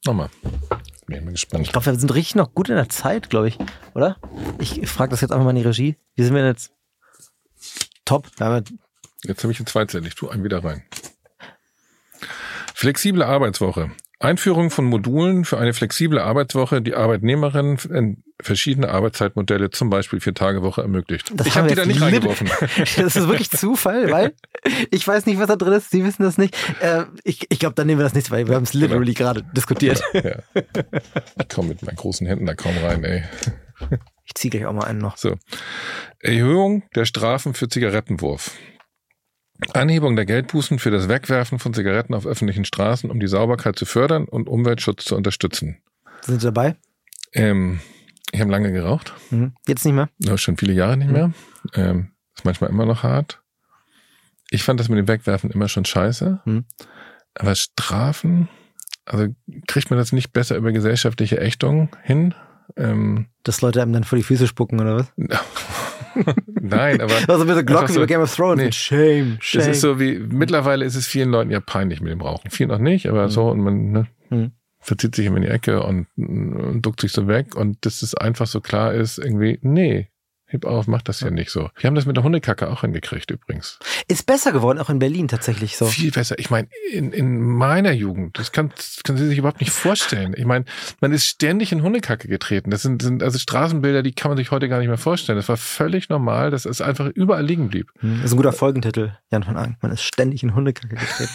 Bin ich gespannt. Ich glaube, wir sind richtig noch gut in der Zeit, glaube ich, oder? Ich frage das jetzt einfach mal in die Regie. Wie sind wir denn jetzt? top. Jetzt habe ich einen Zweitzettel, ich tue einen wieder rein. Flexible Arbeitswoche. Einführung von Modulen für eine flexible Arbeitswoche, die Arbeitnehmerinnen in verschiedene Arbeitszeitmodelle, zum Beispiel 4-Tage-Woche, ermöglicht. Das ich habe die da nicht reingeworfen. Das ist wirklich Zufall, weil ich weiß nicht, was da drin ist. Sie wissen das nicht. Ich glaube, dann nehmen wir das nicht, weil wir haben es literally gerade diskutiert. Ja. Ich komme mit meinen großen Händen da kaum rein, ey. Ich ziehe gleich auch mal einen noch. So. Erhöhung der Strafen für Zigarettenwurf. Anhebung der Geldbußen für das Wegwerfen von Zigaretten auf öffentlichen Straßen, um die Sauberkeit zu fördern und Umweltschutz zu unterstützen. Sind Sie dabei? Ich habe lange geraucht. Jetzt nicht mehr? Ja, schon viele Jahre nicht mehr. Ist manchmal immer noch hart. Ich fand das mit dem Wegwerfen immer schon scheiße. Aber Strafen, also kriegt man das nicht besser über gesellschaftliche Ächtung hin? Dass Leute einem dann vor die Füße spucken, oder was? Nein, aber... Also mit der Glocke wie bei Game of Thrones. Nee. Shame. Das ist so wie, mittlerweile ist es vielen Leuten ja peinlich mit dem Rauchen. Vielen noch nicht, aber so, und man verzieht sich immer in die Ecke und duckt sich so weg, und dass es einfach so klar ist, irgendwie, nee, heb auf, mach das ja nicht so. Wir haben das mit der Hundekacke auch hingekriegt übrigens. Ist besser geworden, auch in Berlin tatsächlich so. Viel besser. Ich meine, in meiner Jugend, das kann sie sich überhaupt nicht vorstellen. Ich meine, man ist ständig in Hundekacke getreten. Das sind also Straßenbilder, die kann man sich heute gar nicht mehr vorstellen. Das war völlig normal, dass es einfach überall liegen blieb. Das ist ein guter Folgentitel, Jan von Ang. Man ist ständig in Hundekacke getreten.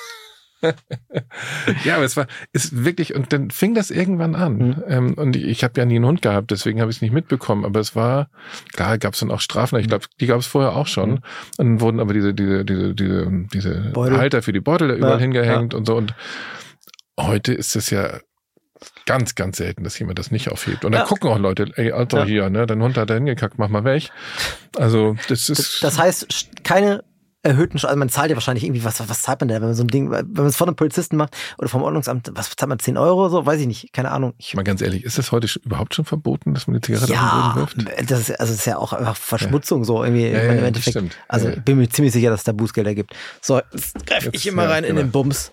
Ja, aber ist wirklich, und dann fing das irgendwann an. Und ich habe ja nie einen Hund gehabt, deswegen habe ich es nicht mitbekommen. Aber es war, klar, gab es dann auch Strafen. Ich glaube, die gab es vorher auch schon. Und dann wurden aber diese Halter für die Beutel da überall hingehängt und so. Und heute ist es ja ganz, ganz selten, dass jemand das nicht aufhebt. Und dann gucken auch Leute, ey, Alter, hier, ne, dein Hund hat da hingekackt, mach mal weg. Also, das ist... Das heißt, keine erhöhten, also man zahlt ja wahrscheinlich irgendwie, was zahlt man da, wenn man so ein Ding, wenn man es von einem Polizisten macht oder vom Ordnungsamt, was zahlt man, 10 Euro oder so? Weiß ich nicht, keine Ahnung. Mal ganz ehrlich, ist das heute überhaupt schon verboten, dass man die Zigarette auf den Boden wirft? Das ist ja auch einfach Verschmutzung so irgendwie im Endeffekt. Stimmt. Also ich bin mir ziemlich sicher, dass es da Bußgelder gibt. So, jetzt greife ich immer rein in den Bums.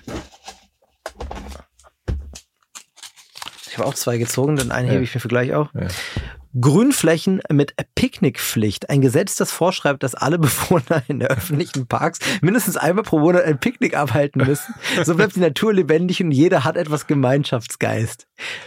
Ich habe auch 2 gezogen, den einen hebe ich mir für gleich auch. Ja. Grünflächen mit Picknickpflicht. Ein Gesetz, das vorschreibt, dass alle Bewohner in der öffentlichen Parks mindestens einmal pro Monat ein Picknick abhalten müssen. So bleibt die Natur lebendig und jeder hat etwas Gemeinschaftsgeist.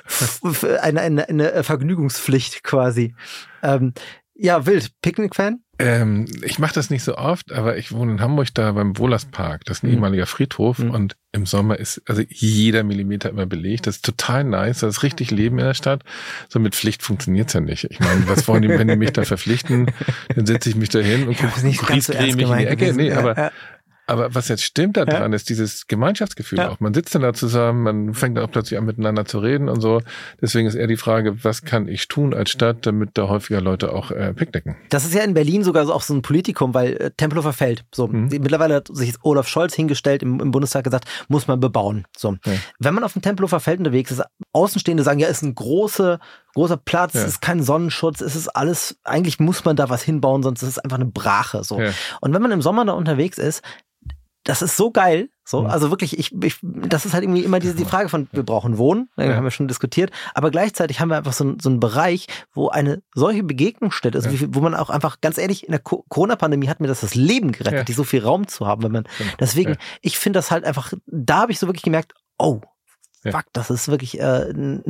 Eine Vergnügungspflicht quasi. Ja, wild. Picknick-Fan? Ich mache das nicht so oft, aber ich wohne in Hamburg da beim Wohlerspark. Das ist ein ehemaliger Friedhof und im Sommer ist also jeder Millimeter immer belegt. Das ist total nice, das ist richtig Leben in der Stadt. So mit Pflicht funktioniert's ja nicht. Ich meine, was wollen die, wenn die mich da verpflichten? Dann setze ich mich da hin und grießcreme mich in die Ecke. Nee, aber was jetzt stimmt daran ist dieses Gemeinschaftsgefühl auch. Man sitzt dann da zusammen, man fängt dann auch plötzlich an miteinander zu reden und so. Deswegen ist eher die Frage, was kann ich tun als Stadt, damit da häufiger Leute auch picknicken. Das ist ja in Berlin sogar auch so ein Politikum, weil Tempelhofer Feld, so mittlerweile hat sich Olaf Scholz hingestellt im Bundestag gesagt, muss man bebauen. So. Ja. Wenn man auf dem Tempelhofer Feld unterwegs ist, Außenstehende sagen, ja, ist ein großer Platz, ist kein Sonnenschutz, es ist alles, eigentlich muss man da was hinbauen, sonst ist es einfach eine Brache. So. Ja. Und wenn man im Sommer da unterwegs ist, das ist so geil, so, also wirklich, das ist halt irgendwie immer die Frage von, wir brauchen Wohnen, haben wir schon diskutiert, aber gleichzeitig haben wir einfach so einen Bereich, wo eine solche Begegnungsstätte ist, wo man auch einfach, ganz ehrlich, in der Corona-Pandemie hat mir das Leben gerettet, so viel Raum zu haben, wenn man, deswegen, ich finde das halt einfach, da habe ich so wirklich gemerkt, fuck, das ist wirklich, es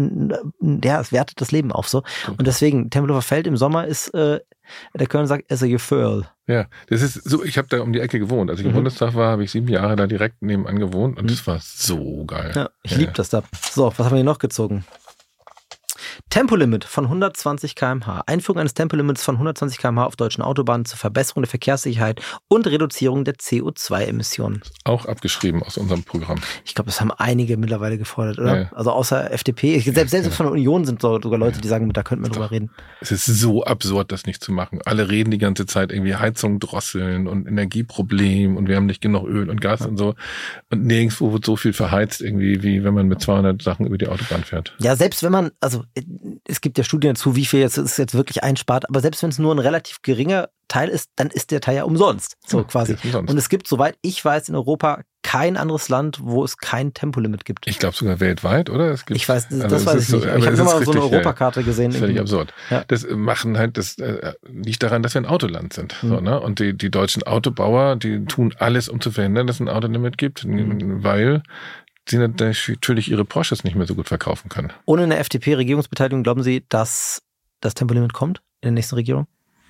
wertet das Leben auf so. Und deswegen, Tempelhofer Feld im Sommer ist, der Kölner sagt, as a Gefühl. Ja, das ist so, ich habe da um die Ecke gewohnt. Als ich im Bundestag war, habe ich 7 Jahre da direkt nebenan gewohnt und das war so geil. Ja, ich liebe das da. So, was haben wir hier noch gezogen? Tempolimit von 120 km/h. Einführung eines Tempolimits von 120 km/h auf deutschen Autobahnen zur Verbesserung der Verkehrssicherheit und Reduzierung der CO2-Emissionen. Auch abgeschrieben aus unserem Programm. Ich glaube, das haben einige mittlerweile gefordert, oder? Ja. Also außer FDP. Selbst von der Union sind sogar Leute, die sagen, da könnten wir drüber reden. Es ist so absurd, das nicht zu machen. Alle reden die ganze Zeit irgendwie Heizung drosseln und Energieproblem und wir haben nicht genug Öl und Gas und so. Und nirgendwo wird so viel verheizt irgendwie, wie wenn man mit 200 Sachen über die Autobahn fährt. Ja, selbst wenn man, also es gibt ja Studien dazu, wie viel es jetzt wirklich einspart, aber selbst wenn es nur ein relativ geringer Teil ist, dann ist der Teil ja umsonst, so quasi. Und es gibt, soweit ich weiß, in Europa kein anderes Land, wo es kein Tempolimit gibt. Ich glaube sogar weltweit, oder? Ich weiß, das weiß ich nicht. Ich habe nur mal so eine Europakarte gesehen. Völlig absurd. Ja. Das liegt daran, dass wir ein Autoland sind. So, ne? Und die deutschen Autobauer, die tun alles, um zu verhindern, dass es ein Autolimit gibt, weil sie natürlich ihre Porsches nicht mehr so gut verkaufen können. Ohne eine FDP-Regierungsbeteiligung glauben Sie, dass das Tempolimit kommt in der nächsten Regierung?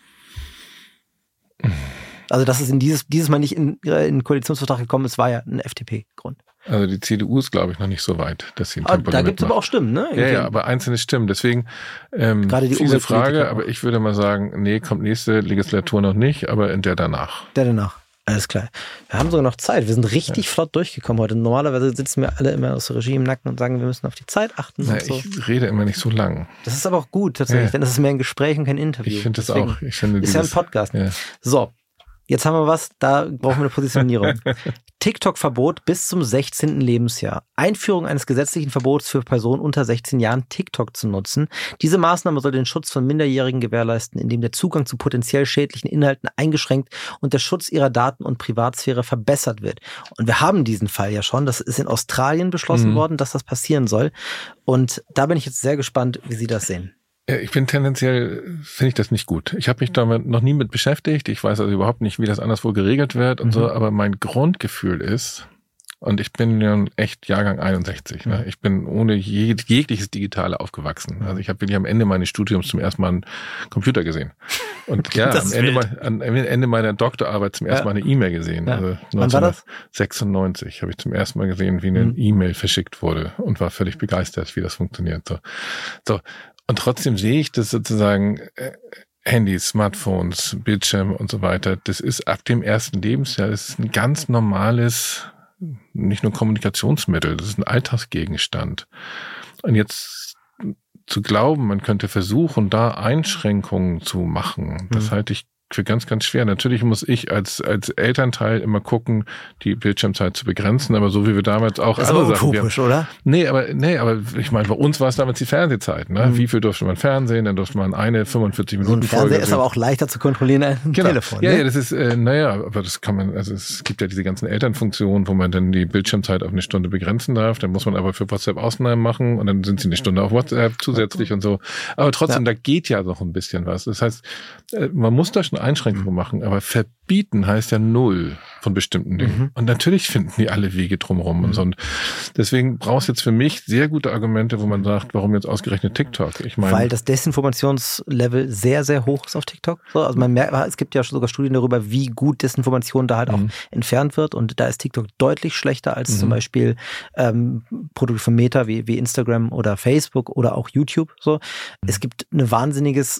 Also, dass es in dieses Mal nicht in den Koalitionsvertrag gekommen ist, war ja ein FDP-Grund. Also die CDU ist, glaube ich, noch nicht so weit, dass sie ein Tempolimit da gibt es aber auch Stimmen, ne? Ja, aber einzelne Stimmen. Deswegen gerade die diese Frage, aber ich würde mal sagen, nee, kommt nächste Legislatur noch nicht, aber in der danach. Alles klar. Wir haben sogar noch Zeit. Wir sind richtig flott durchgekommen heute. Normalerweise sitzen wir alle immer aus der Regie im Nacken und sagen, wir müssen auf die Zeit achten. Und so. Ich rede immer nicht so lang. Das ist aber auch gut tatsächlich, denn das ist mehr ein Gespräch und kein Interview. Ich finde das auch. Ist ja ein Podcast. Ja. So, jetzt haben wir was, da brauchen wir eine Positionierung. TikTok-Verbot bis zum 16. Lebensjahr. Einführung eines gesetzlichen Verbots für Personen unter 16 Jahren, TikTok zu nutzen. Diese Maßnahme soll den Schutz von Minderjährigen gewährleisten, indem der Zugang zu potenziell schädlichen Inhalten eingeschränkt und der Schutz ihrer Daten und Privatsphäre verbessert wird. Und wir haben diesen Fall ja schon. Das ist in Australien beschlossen worden, dass das passieren soll. Und da bin ich jetzt sehr gespannt, wie Sie das sehen. Ich bin finde ich das nicht gut. Ich habe mich damit noch nie mit beschäftigt. Ich weiß also überhaupt nicht, wie das anderswo geregelt wird und so. Aber mein Grundgefühl ist, und ich bin ja echt Jahrgang 61. Ne? Ich bin ohne jegliches Digitale aufgewachsen. Also ich habe wirklich am Ende meines Studiums zum ersten Mal einen Computer gesehen. Und ja, am Ende meiner Doktorarbeit zum ersten Mal eine E-Mail gesehen. Ja. Also Wann war das? 1996 habe ich zum ersten Mal gesehen, wie eine E-Mail verschickt wurde und war völlig begeistert, wie das funktioniert. So. Und trotzdem sehe ich das sozusagen, Handys, Smartphones, Bildschirm und so weiter, das ist ab dem ersten Lebensjahr, das ist ein ganz normales, nicht nur Kommunikationsmittel, das ist ein Alltagsgegenstand. Und jetzt zu glauben, man könnte versuchen, da Einschränkungen zu machen, das halte ich für ganz, ganz schwer. Natürlich muss ich als Elternteil immer gucken, die Bildschirmzeit zu begrenzen, aber so wie wir damals auch das andere ist aber utopisch, oder? Nee, aber ich meine, bei uns war es damals die Fernsehzeit. Ne? Wie viel durfte man Fernsehen? Dann durfte man eine 45 Minuten Folge. So ein Fernseher ist aber auch leichter zu kontrollieren als ein Telefon. Ja, ne? ja, das ist, aber das kann man, also es gibt ja diese ganzen Elternfunktionen, wo man dann die Bildschirmzeit auf eine Stunde begrenzen darf. Dann muss man aber für WhatsApp Ausnahmen machen und dann sind sie eine Stunde auf WhatsApp zusätzlich und so. Aber trotzdem, da geht ja noch ein bisschen was. Das heißt, man muss da schon Einschränkungen machen, aber verbieten heißt ja null von bestimmten Dingen. Und natürlich finden die alle Wege drumherum und so. Und deswegen brauchst du jetzt für mich sehr gute Argumente, wo man sagt, warum jetzt ausgerechnet TikTok? Ich meine, weil das Desinformationslevel sehr, sehr hoch ist auf TikTok. So, also man merkt, es gibt ja sogar Studien darüber, wie gut Desinformation da halt auch entfernt wird. Und da ist TikTok deutlich schlechter als zum Beispiel Produkte von Meta wie Instagram oder Facebook oder auch YouTube. So, es gibt ein wahnsinniges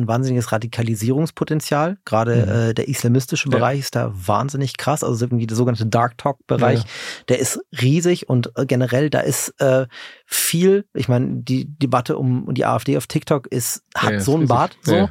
Radikalisierungspotenzial. Gerade der islamistische Bereich ist da wahnsinnig krass. Also irgendwie der sogenannte Dark Talk-Bereich, der ist riesig und generell da ist viel, ich meine, die Debatte um die AfD auf TikTok hat so einen Bart. So.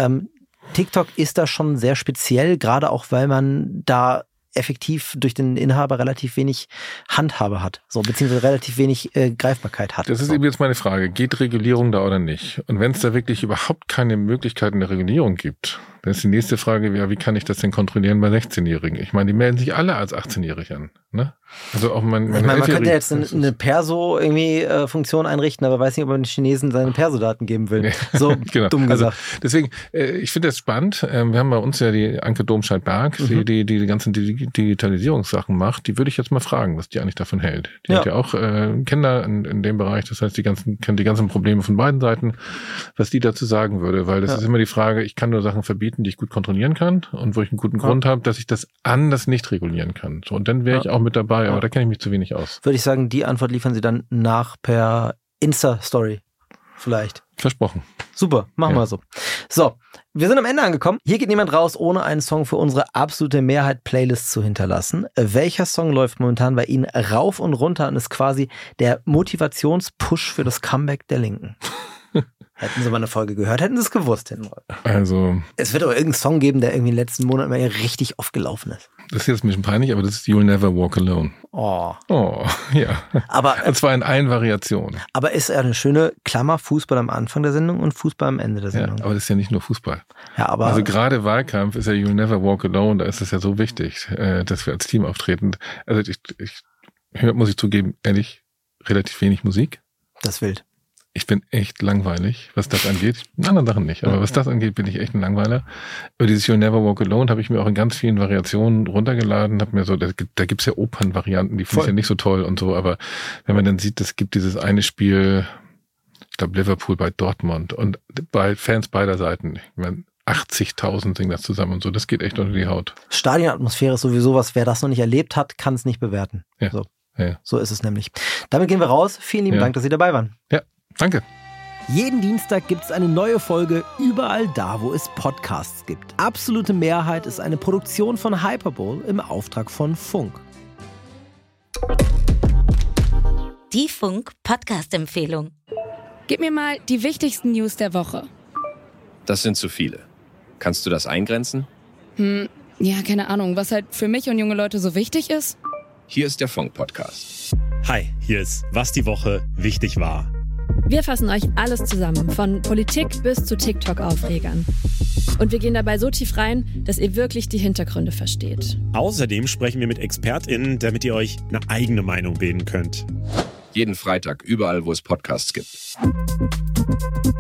TikTok ist da schon sehr speziell, gerade auch, weil man da effektiv durch den Inhaber relativ wenig Handhabe hat, so, beziehungsweise relativ wenig Greifbarkeit hat. Das ist eben jetzt meine Frage. Geht Regulierung da oder nicht? Und wenn es da wirklich überhaupt keine Möglichkeiten der Regulierung gibt, dann ist die nächste Frage, wie kann ich das denn kontrollieren bei 16-Jährigen? Ich meine, die melden sich alle als 18-jährig an, ne? Also auch man könnte jetzt eine Perso-Funktion einrichten, aber weiß nicht, ob man den Chinesen seine Perso-Daten geben will. Nee. So genau. Dumm gesagt. Also deswegen, ich finde das spannend. Wir haben bei uns ja die Anke Domscheit-Berg, die ganzen Digitalisierungssachen macht. Die würde ich jetzt mal fragen, was die eigentlich davon hält. Die hat ja auch Kinder in dem Bereich. Das heißt, kennt die ganzen Probleme von beiden Seiten, was die dazu sagen würde. Weil das ist immer die Frage, ich kann nur Sachen verbieten, die ich gut kontrollieren kann und wo ich einen guten Grund habe, dass ich das anders nicht regulieren kann. So, und dann wäre ich auch mit dabei. Aber da kenne ich mich zu wenig aus. Würde ich sagen, die Antwort liefern Sie dann nach per Insta-Story vielleicht. Versprochen. Super, machen wir so. So, wir sind am Ende angekommen. Hier geht niemand raus, ohne einen Song für unsere absolute Mehrheit-Playlist zu hinterlassen. Welcher Song läuft momentan bei Ihnen rauf und runter und ist quasi der Motivationspush für das Comeback der Linken? Hätten sie mal eine Folge gehört, hätten sie es gewusst. Also. Es wird aber irgendeinen Song geben, der irgendwie in den letzten Monaten mal richtig oft gelaufen ist. Das ist jetzt ein bisschen peinlich, aber das ist You'll Never Walk Alone. Oh, ja. Aber, und zwar in allen Variationen. Aber ist ja eine schöne Klammer, Fußball am Anfang der Sendung und Fußball am Ende der Sendung. Ja, aber das ist ja nicht nur Fußball. Ja, aber also gerade Wahlkampf ist ja You'll Never Walk Alone, da ist es ja so wichtig, dass wir als Team auftreten. Also ich höre, muss ich zugeben, ehrlich, relativ wenig Musik. Das ist wild. Ich bin echt langweilig, was das angeht. In anderen Sachen nicht, aber was das angeht, bin ich echt ein Langweiler. Aber dieses You'll Never Walk Alone habe ich mir auch in ganz vielen Variationen runtergeladen. Hab mir so, da gibt's ja Opernvarianten, die finde ich ja nicht so toll und so. Aber wenn man dann sieht, es gibt dieses eine Spiel, ich glaube Liverpool bei Dortmund und bei Fans beider Seiten, ich meine 80.000 singen das zusammen und so. Das geht echt unter die Haut. Stadionatmosphäre ist sowieso was. Wer das noch nicht erlebt hat, kann es nicht bewerten. Ja. So ist es nämlich. Damit gehen wir raus. Vielen lieben Dank, dass Sie dabei waren. Ja. Danke. Jeden Dienstag gibt es eine neue Folge überall da, wo es Podcasts gibt. Absolute Mehrheit ist eine Produktion von Hyperbowl im Auftrag von Funk. Die Funk-Podcast-Empfehlung. Gib mir mal die wichtigsten News der Woche. Das sind zu viele. Kannst du das eingrenzen? Ja, keine Ahnung, was halt für mich und junge Leute so wichtig ist. Hier ist der Funk-Podcast. Hi, hier ist Was die Woche wichtig war. Wir fassen euch alles zusammen, von Politik bis zu TikTok-Aufregern. Und wir gehen dabei so tief rein, dass ihr wirklich die Hintergründe versteht. Außerdem sprechen wir mit ExpertInnen, damit ihr euch eine eigene Meinung bilden könnt. Jeden Freitag, überall, wo es Podcasts gibt.